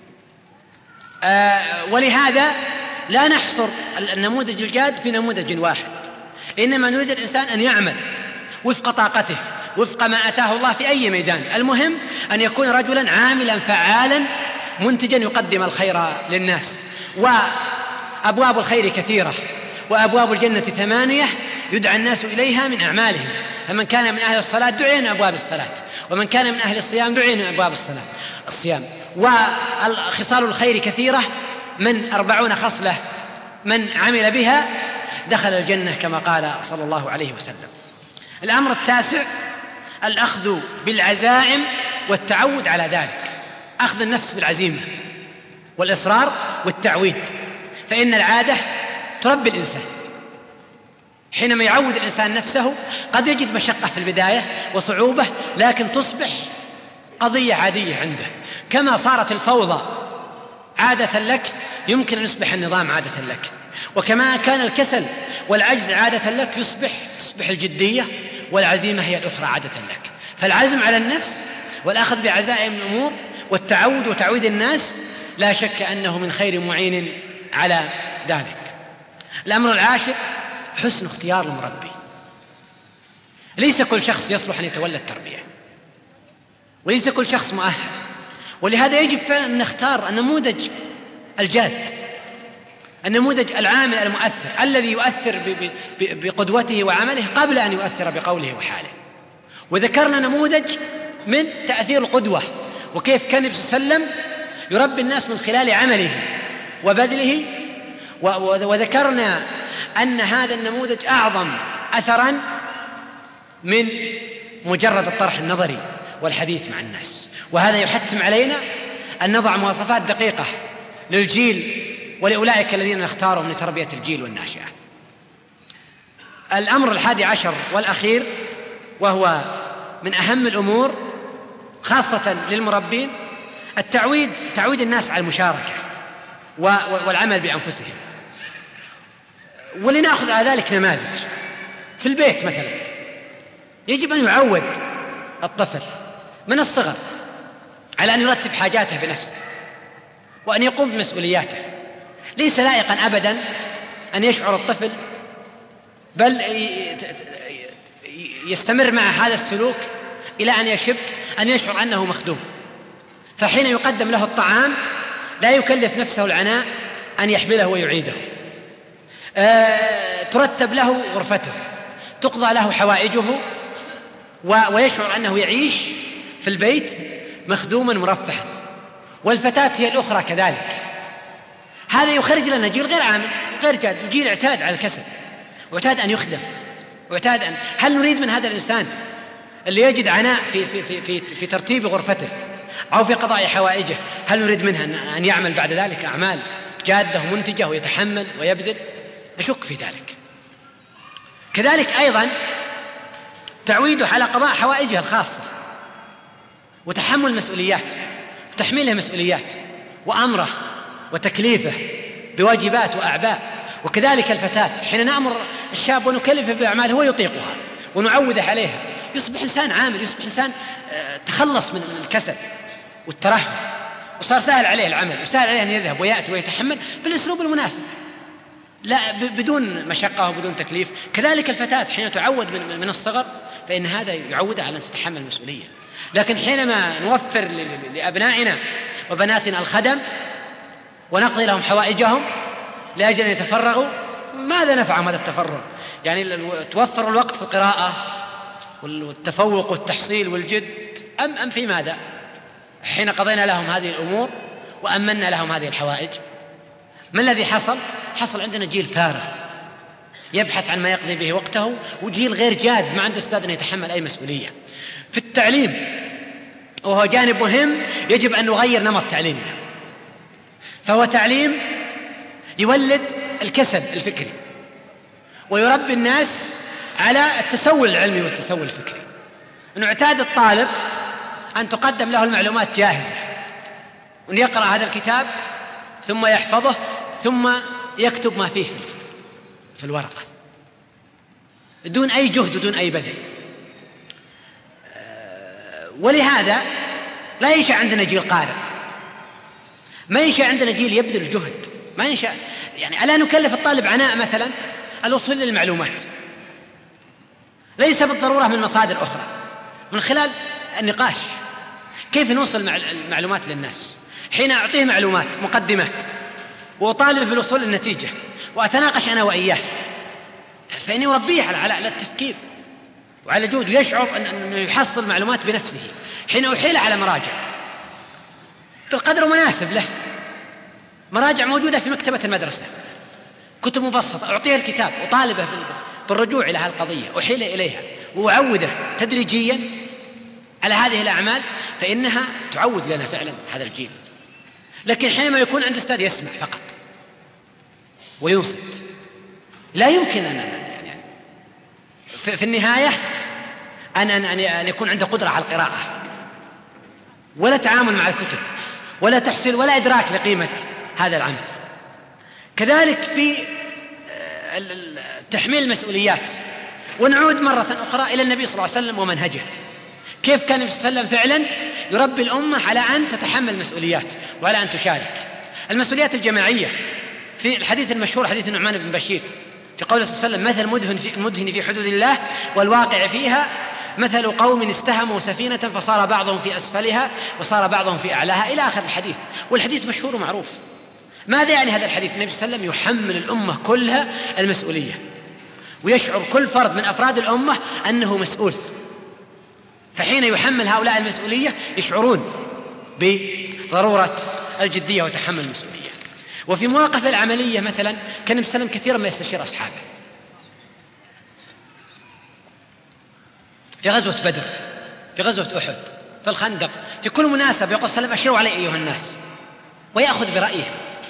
ولهذا لا نحصر النموذج الجاد في نموذج واحد، إنما نريد الإنسان أن يعمل وفق طاقته وفق ما أتاه الله في أي ميدان. المهم أن يكون رجلا عاملا فعالا منتجا يقدم الخير للناس. وأبواب الخير كثيرة، وأبواب الجنة 8 يدعى الناس إليها من أعمالهم، فمن كان من أهل الصلاة دعي من أبواب الصلاة، ومن كان من أهل الصيام دعي من أبواب الصيام. وخصال الخير كثيرة، من 40 خصلة من عمل بها دخل الجنة كما قال صلى الله عليه وسلم. الأمر التاسع الأخذ بالعزائم والتعود على ذلك، أخذ النفس بالعزيمة والإصرار والتعويد، فإن العادة تربي الإنسان. حينما يعود الإنسان نفسه قد يجد مشقة في البداية وصعوبة، لكن تصبح قضية عادية عنده. كما صارت الفوضى عادة لك يمكن أن يصبح النظام عادة لك، وكما كان الكسل والعجز عادة لك تصبح الجدية والعزيمة هي الأخرى عادة لك. فالعزم على النفس والأخذ بعزائم الأمور والتعود وتعويد الناس لا شك أنه من خير معين على ذلك. الأمر العاشر حسن اختيار المربي. ليس كل شخص يصلح أن يتولى التربية، وليس كل شخص مؤهل، ولهذا يجب فعلا أن نختار النموذج الجاد، النموذج العامل المؤثر الذي يؤثر بقدوته وعمله قبل أن يؤثر بقوله وحاله. وذكرنا نموذج من تأثير القدوة وكيف كان النبي صلى الله عليه وسلم يربي الناس من خلال عمله وبذله، وذكرنا أن هذا النموذج أعظم أثراً من مجرد الطرح النظري والحديث مع الناس. وهذا يحتم علينا أن نضع مواصفات دقيقة للجيل ولأولئك الذين نختارهم لتربية الجيل والناشئة. الأمر 11 والأخير، وهو من أهم الأمور خاصة للمربين، تعويد الناس على المشاركة والعمل بأنفسهم. ولنأخذ على ذلك نماذج في البيت مثلا. يجب أن يعود الطفل من الصغر على أن يرتب حاجاته بنفسه وأن يقوم بمسؤولياته. ليس لائقا أبدا أن يشعر الطفل بل يستمر مع هذا السلوك إلى أن يشب أن يشعر أنه مخدوم، فحين يقدم له الطعام لا يكلف نفسه العناء أن يحمله ويعيده. ترتب له غرفته، تقضى له حوائجه، ويشعر أنه يعيش في البيت مخدوما مرفها. والفتاة هي الأخرى كذلك. هذا يخرج لنا جيل غير عامل غير جاد، جيل اعتاد على الكسب واعتاد أن يخدم واعتاد أن. هل نريد من هذا الإنسان اللي يجد عناء في ترتيب غرفته أو في قضاء حوائجه، هل نريد منها أن يعمل بعد ذلك أعمال جادة ومنتجة ويتحمل ويبذل؟ أشك في ذلك. كذلك أيضا تعويده على قضاء حوائجه الخاصة وتحمل مسؤوليات وتحميله مسؤوليات وأمره وتكليفه بواجبات وأعباء. وكذلك الفتاة حين نأمر الشاب ونكلفه بأعمال هو يطيقها ونعوده عليها، يصبح إنسان عامل، يصبح إنسان تخلص من الكسل والترهب، وصار سهل عليه العمل وسهل عليه أن يذهب ويأتي ويتحمل بالأسلوب المناسب، لا بدون مشقة وبدون تكليف. كذلك الفتاة حين تعود من الصغر فإن هذا يعودها على أن تتحمل المسؤولية. لكن حينما نوفر لأبنائنا وبناتنا الخدم ونقضي لهم حوائجهم لأجل أن يتفرغوا، ماذا نفعهم هذا التفرغ؟ يعني توفر الوقت في القراءة والتفوق والتحصيل والجد أم في ماذا؟ حين قضينا لهم هذه الأمور وأمنا لهم هذه الحوائج، ما الذي حصل؟ حصل عندنا جيل فارغ يبحث عن ما يقضي به وقته، وجيل غير جاد ما عنده استعداد أن يتحمل أي مسؤولية. في التعليم، وهو جانب مهم يجب أن نغير نمط تعليمنا، فهو تعليم يولد الكسل الفكري ويربي الناس على التسول العلمي والتسول الفكري. أنه اعتاد الطالب أن تقدم له المعلومات جاهزة، وأن يقرأ هذا الكتاب ثم يحفظه ثم يكتب ما فيه في الورقة بدون أي جهد ودون أي بذل. ولهذا لا ينشأ عندنا جيل قارئ، ما ينشأ عندنا جيل يبذل الجهد، ما ينشأ. يعني ألا نكلف الطالب عناء مثلا الوصول للمعلومات، ليس بالضرورة من مصادر أخرى، من خلال النقاش كيف نوصل المعلومات للناس. حين أعطيه معلومات مقدمات وأطالب بالوصول للنتيجة وأتناقش أنا وإياه فإنه يربيه على التفكير وعلى جهد، ويشعر أنه يحصل معلومات بنفسه حين أحيل على مراجع بالقدر مناسب له. مراجع موجودة في مكتبة المدرسة، كتب مبسطة، أعطيه الكتاب وطالبه بالرجوع إلى هذه القضية، أحيل إليها وأعوده تدريجيا على هذه الأعمال، فإنها تعود لنا فعلا هذا الجيل. لكن حينما يكون عند أستاذ يسمع فقط وينصت، لا يمكن أن يعني في النهاية أن يكون عنده قدرة على القراءة ولا تعامل مع الكتب ولا تحصيل ولا إدراك لقيمة هذا العمل. كذلك في تحميل المسؤوليات. ونعود مرة أخرى إلى النبي صلى الله عليه وسلم ومنهجه، كيف كان النبي صلى الله عليه وسلم فعلا يربي الأمة على أن تتحمل مسؤوليات وعلى أن تشارك. المسؤوليات الجماعية في الحديث المشهور حديث النعمان بن بشير في قوله صلى الله عليه وسلم: مثل المدهن في حدود الله والواقع فيها مثل قوم استهموا سفينة فصار بعضهم في أسفلها وصار بعضهم في أعلاها، إلى آخر الحديث. والحديث مشهور ومعروف. ماذا يعني هذا الحديث؟ النبي صلى الله عليه وسلم يحمل الأمة كلها المسؤولية، ويشعر كل فرد من أفراد الأمة أنه مسؤول، فحين يحمل هؤلاء المسؤولية يشعرون بضرورة الجدية وتحمل المسؤولية. وفي مواقف العملية مثلا كان النبي صلى الله عليه وسلم كثيرا ما يستشير أصحابه، في غزوة بدر، في غزوة أحد، في الخندق، في كل مناسبة يقول صلى الله عليه وسلم: أشيروا علي أيها الناس، ويأخذ برأيه.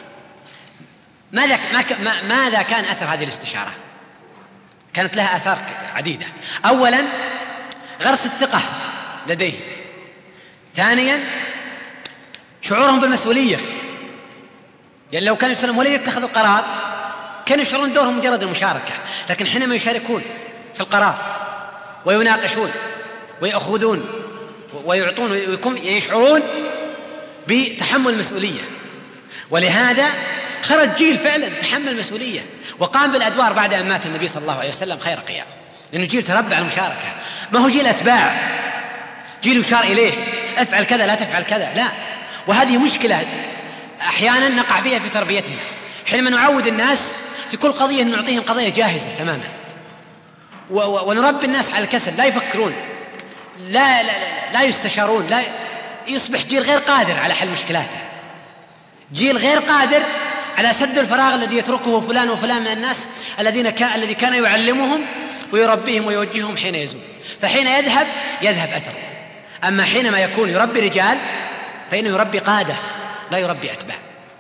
ماذا كان أثر هذه الاستشارة؟ كانت لها آثار عديدة. أولا غرس الثقة لديه. ثانيا شعورهم بالمسؤولية، يعني لو كان يسلم ولا يتخذوا قرار كانوا يشعرون دورهم مجرد المشاركة، لكن حينما يشاركون في القرار ويناقشون ويأخذون ويعطون يشعرون بتحمل المسؤولية. ولهذا خرج جيل فعلا تحمل المسؤولية وقام بالأدوار بعد أن مات النبي صلى الله عليه وسلم خير قيام، لأنه جيل تربى على المشاركة، ما هو جيل أتباع، جيل يشار إليه أفعل كذا لا تفعل كذا، لا. وهذه مشكلة أحيانا نقع فيها في تربيتنا، حينما نعود الناس في كل قضية نعطيهم قضية جاهزة تماما، ونربي الناس على الكسل، لا يفكرون، لا يستشارون، لا يصبح جيل غير قادر على حل مشكلاته، جيل غير قادر على سد الفراغ الذي يتركه فلان وفلان من الناس الذي كان يعلمهم ويربيهم ويوجههم حين يزول. فحين يذهب أثره. أما حينما يكون يربي رجال فإنه يربي قادة لا يربي أتباع،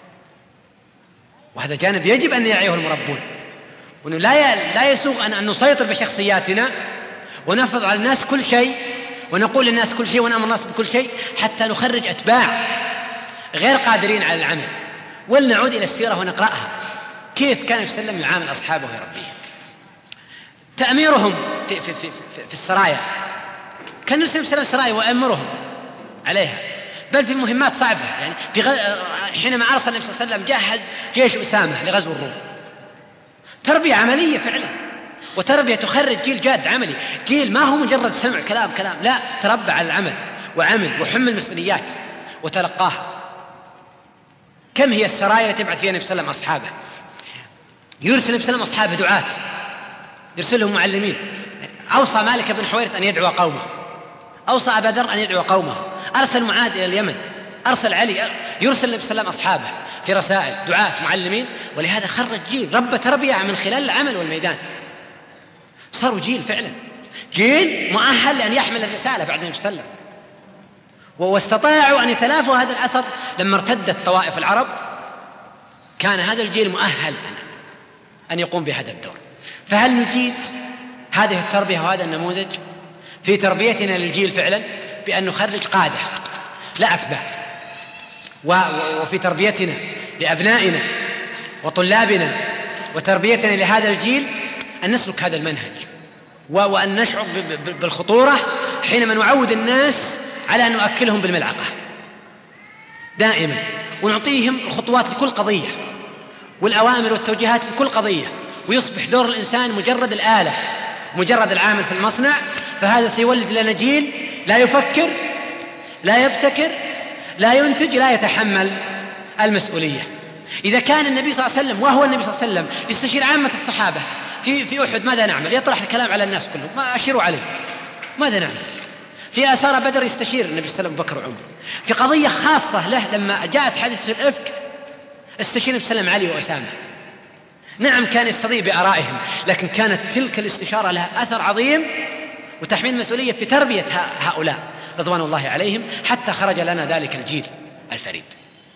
وهذا جانب يجب أن يعيه المربون، وأنه لا يسوغ أن نسيطر بشخصياتنا ونفرض على الناس كل شيء ونقول للناس كل شيء ونأمر الناس بكل شيء حتى نخرج أتباع غير قادرين على العمل. ولنعود إلى السيرة ونقرأها، كيف كان النبي صلى الله عليه وسلم يعامل أصحابه ويربيهم. تأميرهم في السرايا، كان النبي صلى الله عليه وسلم سرايا وأمرهم عليها، بل في مهمات صعبة. يعني حينما أرسل النبي صلى الله عليه وسلم جهز جيش أسامة لغزو الروم، تربية عملية فعلا، وتربية تخرج جيل جاد عملي، جيل ما هو مجرد سمع كلام لا، تربى على العمل وعمل وحمل مسؤوليات وتلقاها. كم هي السرايا تبعث فيها النبي صلى الله عليه وسلم أصحابه، يرسل النبي صلى الله عليه وسلم أصحابه دعاة، يرسلهم معلمين. أوصى مالك بن حويرث أن يدعو قومه، أوصى أبا ذر أن يدعو قومه، أرسل معاذ إلى اليمن، أرسل علي، يرسل النبي صلى الله عليه وسلم أصحابه في رسائل، دعاة معلمين. ولهذا خرج جيل رب تربية من خلال العمل والميدان، صاروا جيل فعلا، جيل مؤهل لأن يحمل الرسالة بعد النبي صلى الله عليه وسلم. واستطاعوا أن يتلافوا هذا الأثر لما ارتدت طوائف العرب، كان هذا الجيل مؤهل أن يقوم بهذا الدور. فهل نجيد هذه التربية وهذا النموذج في تربيتنا للجيل فعلا بأن نخرج قادة لا أتباع، وفي تربيتنا لأبنائنا وطلابنا وتربيتنا لهذا الجيل أن نسلك هذا المنهج، وأن نشعر بالخطورة حينما نعود الناس على أن نؤكلهم بالملعقة دائما، ونعطيهم الخطوات لكل قضية والأوامر والتوجيهات في كل قضية، ويصبح دور الإنسان مجرد الآلة، مجرد العامل في المصنع. فهذا سيولد لنا جيل لا يفكر، لا يبتكر، لا ينتج، لا يتحمل المسؤولية. إذا كان النبي صلى الله عليه وسلم وهو النبي صلى الله عليه وسلم يستشير عامة الصحابة في أحد ماذا نعمل؟ يطرح الكلام على الناس كلهم، ما أشيروا عليه، ماذا نعمل؟ في آثار بدر يستشير النبي صلى الله عليه وسلم بكر وعمر. في قضية خاصة له لما جاءت حادثة الإفك استشير النبي صلى الله عليه وسلم علي وأسامة. نعم كان يستضيء بآرائهم، لكن كانت تلك الاستشارة لها أثر عظيم وتحميل مسؤولية في تربية هؤلاء رضوان الله عليهم حتى خرج لنا ذلك الجيل الفريد.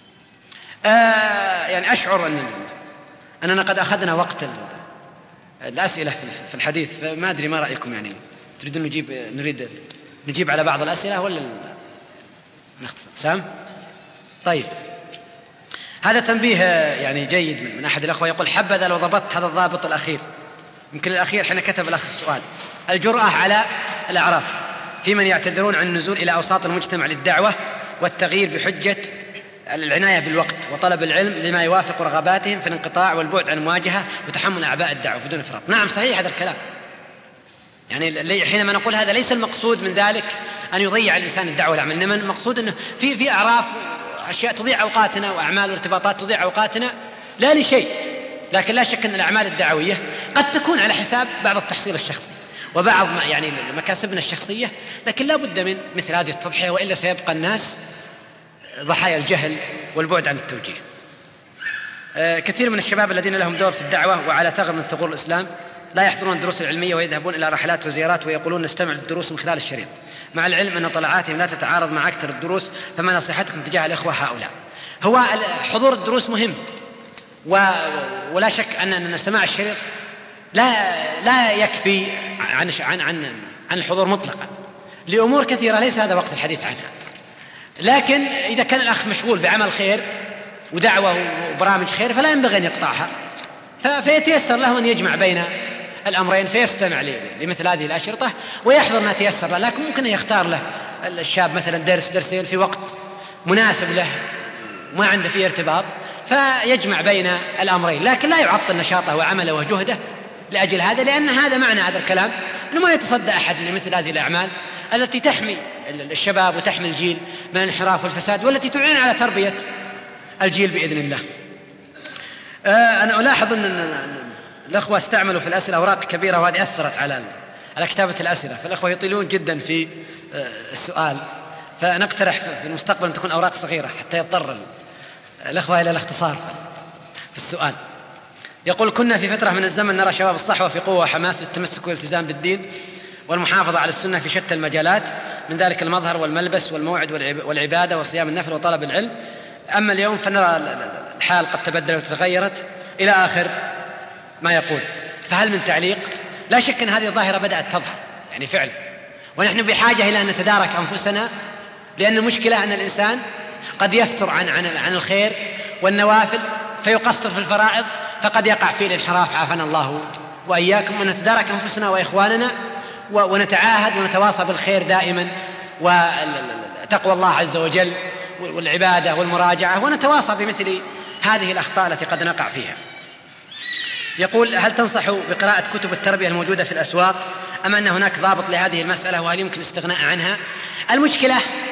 يعني أشعر أننا قد أخذنا وقت الأسئلة في الحديث، فما أدري ما رأيكم، يعني تريدون نريد نجيب على بعض الأسئلة ولا نختصر؟ سام؟ طيب، هذا تنبيه يعني جيد من أحد الأخوة، يقول: حبذا لو ضبطت هذا الضابط الأخير، يمكن الأخير حين كتب الأخ السؤال: الجرأة على الأعراف في من يعتذرون عن النزول إلى أوساط المجتمع للدعوة والتغيير بحجة العناية بالوقت وطلب العلم لما يوافق رغباتهم في الانقطاع والبعد عن المواجهة وتحمل أعباء الدعوة بدون إفراط. نعم صحيح هذا الكلام، يعني حينما نقول هذا ليس المقصود من ذلك أن يضيع الإنسان الدعوة والعمل، إنما المقصود أنه في أعراف أشياء تضيع أوقاتنا وأعمال وارتباطات تضيع أوقاتنا لا لشيء، لكن لا شك أن الأعمال الدعوية قد تكون على حساب بعض التحصيل الشخصي وبعض يعني مكاسبنا الشخصية، لكن لا بد من مثل هذه التضحية، وإلا سيبقى الناس ضحايا الجهل والبعد عن التوجيه. كثير من الشباب الذين لهم دور في الدعوة وعلى ثغر من ثغور الإسلام لا يحضرون الدروس العلمية ويذهبون إلى رحلات وزيارات ويقولون نستمع للدروس من خلال الشريط، مع العلم أن طلعاتهم لا تتعارض مع أكثر الدروس، فما نصيحتكم تجاه الإخوة هؤلاء؟ هو حضور الدروس مهم، ولا شك أن سماع الشريط لا يكفي عن الحضور مطلقا لأمور كثيرة ليس هذا وقت الحديث عنها، لكن إذا كان الأخ مشغول بعمل خير ودعوة وبرامج خير فلا ينبغي أن يقطعها، فيتيسر له أن يجمع بين الأمرين، فيستمع لمثل هذه الأشرطة ويحضر ما تيسر له. لكن ممكن أن يختار له الشاب مثلا درسين في وقت مناسب له ما عنده فيه ارتباط، فيجمع بين الأمرين، لكن لا يعطل نشاطه وعمله وجهده لأجل هذا، لأن هذا معنى هذا الكلام أنه ما يتصدى أحد لمثل هذه الأعمال التي تحمي الشباب وتحمي الجيل من الانحراف والفساد، والتي تعين على تربية الجيل بإذن الله. أنا ألاحظ أن الأخوة استعملوا في الأسئلة أوراق كبيرة، وهذه أثرت على كتابة الأسئلة، فالأخوة يطيلون جدا في السؤال، فنقترح في المستقبل أن تكون أوراق صغيرة حتى يضطر الأخوة إلى الاختصار في السؤال. يقول: كنا في فترة من الزمن نرى شباب الصحوة في قوة وحماس للتمسك والالتزام بالدين والمحافظة على السنة في شتى المجالات، من ذلك المظهر والملبس والموعد والعبادة وصيام النفل وطلب العلم. أما اليوم فنرى الحال قد تبدلت وتغيرت إلى آخر ما يقول. فهل من تعليق؟ لا شك أن هذه الظاهرة بدأت تظهر يعني فعلا، ونحن بحاجة إلى أن نتدارك أنفسنا، لأن المشكلة أن الإنسان قد يفتر عن الخير والنوافل فيقصر في الفرائض، فقد يقع فيه الانحراف عافانا الله وإياكم. ونتدارك أنفسنا وإخواننا ونتعاهد ونتواصى بالخير دائما وتقوى الله عز وجل والعبادة والمراجعة، ونتواصى بمثل هذه الأخطاء التي قد نقع فيها. يقول: هل تنصح بقراءة كتب التربية الموجودة في الأسواق أم أن هناك ضابط لهذه المسألة وهل يمكن الاستغناء عنها؟ المشكلة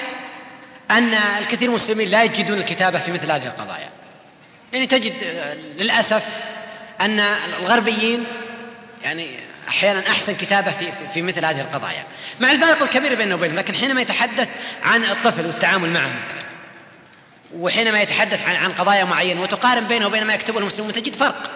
أن الكثير من المسلمين لا يجدون الكتابة في مثل هذه القضايا، يعني تجد للأسف أن الغربيين يعني أحيانا أحسن كتابة في مثل هذه القضايا، مع الفارق الكبير بينه وبينهم، لكن حينما يتحدث عن الطفل والتعامل معه مثلا، وحينما يتحدث عن قضايا معينة وتقارن بينه وبين ما يكتبه المسلمون تجد فرق.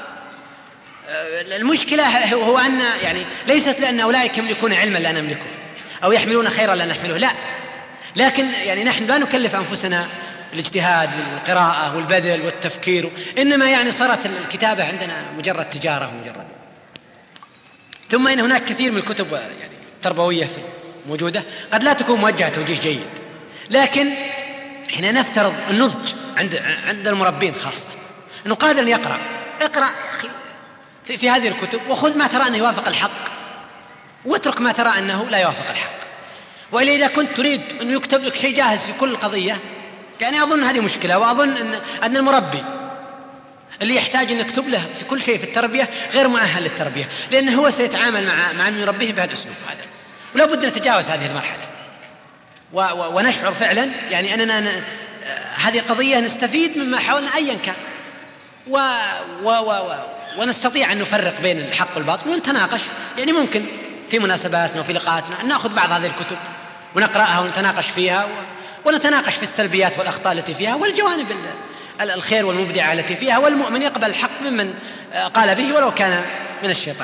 المشكلة هو أن يعني ليست لأن أولئك يملكون علما لا نملكه أو يحملون خيرا لا نحمله، لا، لكن يعني نحن لا نكلف أنفسنا الاجتهاد والقراءة والبذل والتفكير، إنما يعني صارت الكتابة عندنا مجرد تجارة مجرد. ثم إن هناك كثير من الكتب يعني تربوية موجودة قد لا تكون موجهة توجيه جيد، لكن هنا نفترض النضج عند المربين خاصة، أنه قادر أن اقرأ يا أخي في هذه الكتب، وخذ ما ترى أنه يوافق الحق واترك ما ترى أنه لا يوافق الحق. وإلا إذا كنت تريد أن يكتب لك شيء جاهز في كل قضية، يعني أظن هذه مشكلة، وأظن أن المربي اللي يحتاج أن يكتب له في كل شيء في التربية غير مؤهل للتربية، لأنه هو سيتعامل مع من يربيه بهذا الأسلوب هذا، ولا بد نتجاوز هذه المرحلة ونشعر فعلا يعني أننا هذه قضية نستفيد مما حولنا أيا كان، ونستطيع أن نفرق بين الحق والباطل ونتناقش. يعني ممكن في مناسباتنا وفي لقاءاتنا أن نأخذ بعض هذه الكتب ونقرأها ونتناقش فيها، ونتناقش في السلبيات والأخطاء التي فيها والجوانب الخير والمبدعة التي فيها، والمؤمن يقبل الحق ممن قال به ولو كان من الشيطان.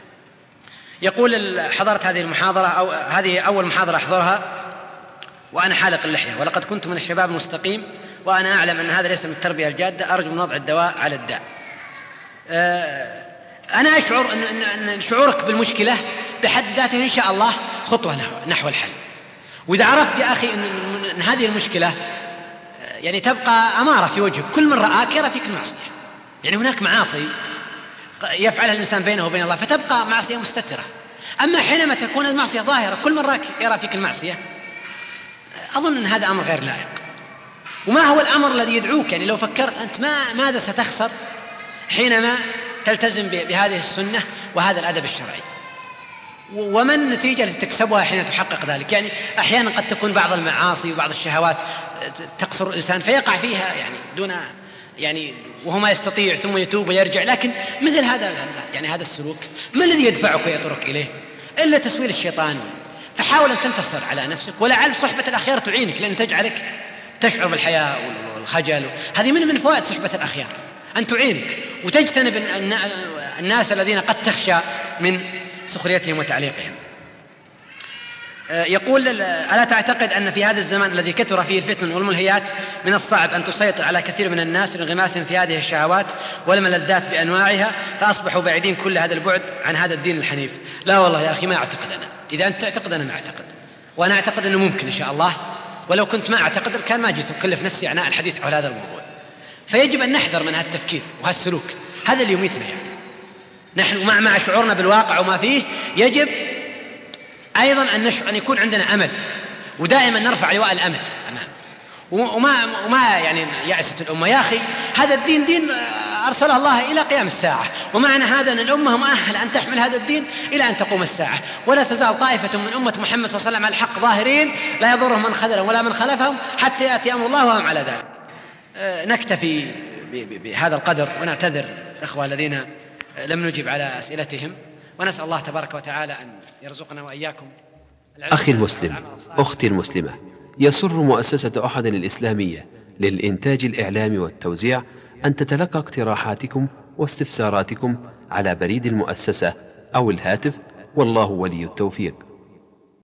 يقول: حضرت هذه المحاضرة، أو هذه أول محاضرة أحضرها وأنا حالق اللحية، ولقد كنت من الشباب المستقيم، وأنا أعلم أن هذا ليس من التربية الجادة، أرجو من وضع الدواء على الداء. أنا أشعر أن شعورك بالمشكلة بحد ذاته إن شاء الله خطوة نحو الحل. وإذا عرفت يا أخي أن هذه المشكلة يعني تبقى أمارة في وجهك، كل من رآك يرى فيك المعصية. يعني هناك معاصي يفعلها الإنسان بينه وبين الله فتبقى معصية مستترة، أما حينما تكون المعصية ظاهرة كل من راك يرى فيك المعصية، أظن أن هذا أمر غير لائق. وما هو الأمر الذي يدعوك؟ يعني لو فكرت أنت ماذا ستخسر حينما تلتزم بهذه السنة وهذا الأدب الشرعي؟ وما النتيجة التي تكسبها حين تحقق ذلك؟ يعني أحيانا قد تكون بعض المعاصي وبعض الشهوات تقصر الإنسان فيقع فيها يعني دون يعني وهو ما يستطيع، ثم يتوب ويرجع. لكن مثل هذا يعني هذا السلوك ما الذي يدفعك ويطرق إليه إلا تسويل الشيطان. فحاول أن تنتصر على نفسك، ولعل صحبة الأخيار تعينك، لأن تجعلك تشعر بالحياء والخجل. هذه من فوائد صحبة الأخيار، أن تعينك وتجتنب الناس الذين قد تخشى من سخريتهم وتعليقهم. يقول: ألا تعتقد أن في هذا الزمان الذي كثر فيه الفتن والملهيات من الصعب أن تسيطر على كثير من الناس لانغماسهم في هذه الشهوات والملذات بأنواعها، فأصبحوا بعيدين كل هذا البعد عن هذا الدين الحنيف؟ لا والله يا أخي ما أعتقد أنا. إذا أنت تعتقد أنا ما أعتقد، وأنا أعتقد أنه ممكن إن شاء الله، ولو كنت ما أعتقد كان ما جيت أكلف نفسي عناء الحديث عن هذا الموضوع. فيجب أن نحذر من هذا التفكير وهالسلوك، هذا اللي يميتنا. يعني نحن مع شعورنا بالواقع وما فيه، يجب أيضا أن يكون عندنا أمل، ودائما نرفع لواء الأمل أمام. وما يعني يأست الأمة. يا أخي هذا الدين دين أرسله الله إلى قيام الساعة، ومعنى هذا أن الأمة مؤهلة أن تحمل هذا الدين إلى أن تقوم الساعة. ولا تزال طائفة من أمة محمد صلى الله عليه وسلم على الحق ظاهرين، لا يضرهم من خذلهم ولا من خلفهم حتى يأتي أمر الله وهم على ذلك. نكتفي بهذا القدر، ونعتذر الأخوة الذين لم نجب على أسئلتهم، ونسأل الله تبارك وتعالى أن يرزقنا وإياكم. أخي المسلم، أختي المسلمة، يسر مؤسسة أحد الإسلامية للإنتاج الإعلامي والتوزيع أن تتلقى اقتراحاتكم واستفساراتكم على بريد المؤسسة أو الهاتف، والله ولي التوفيق.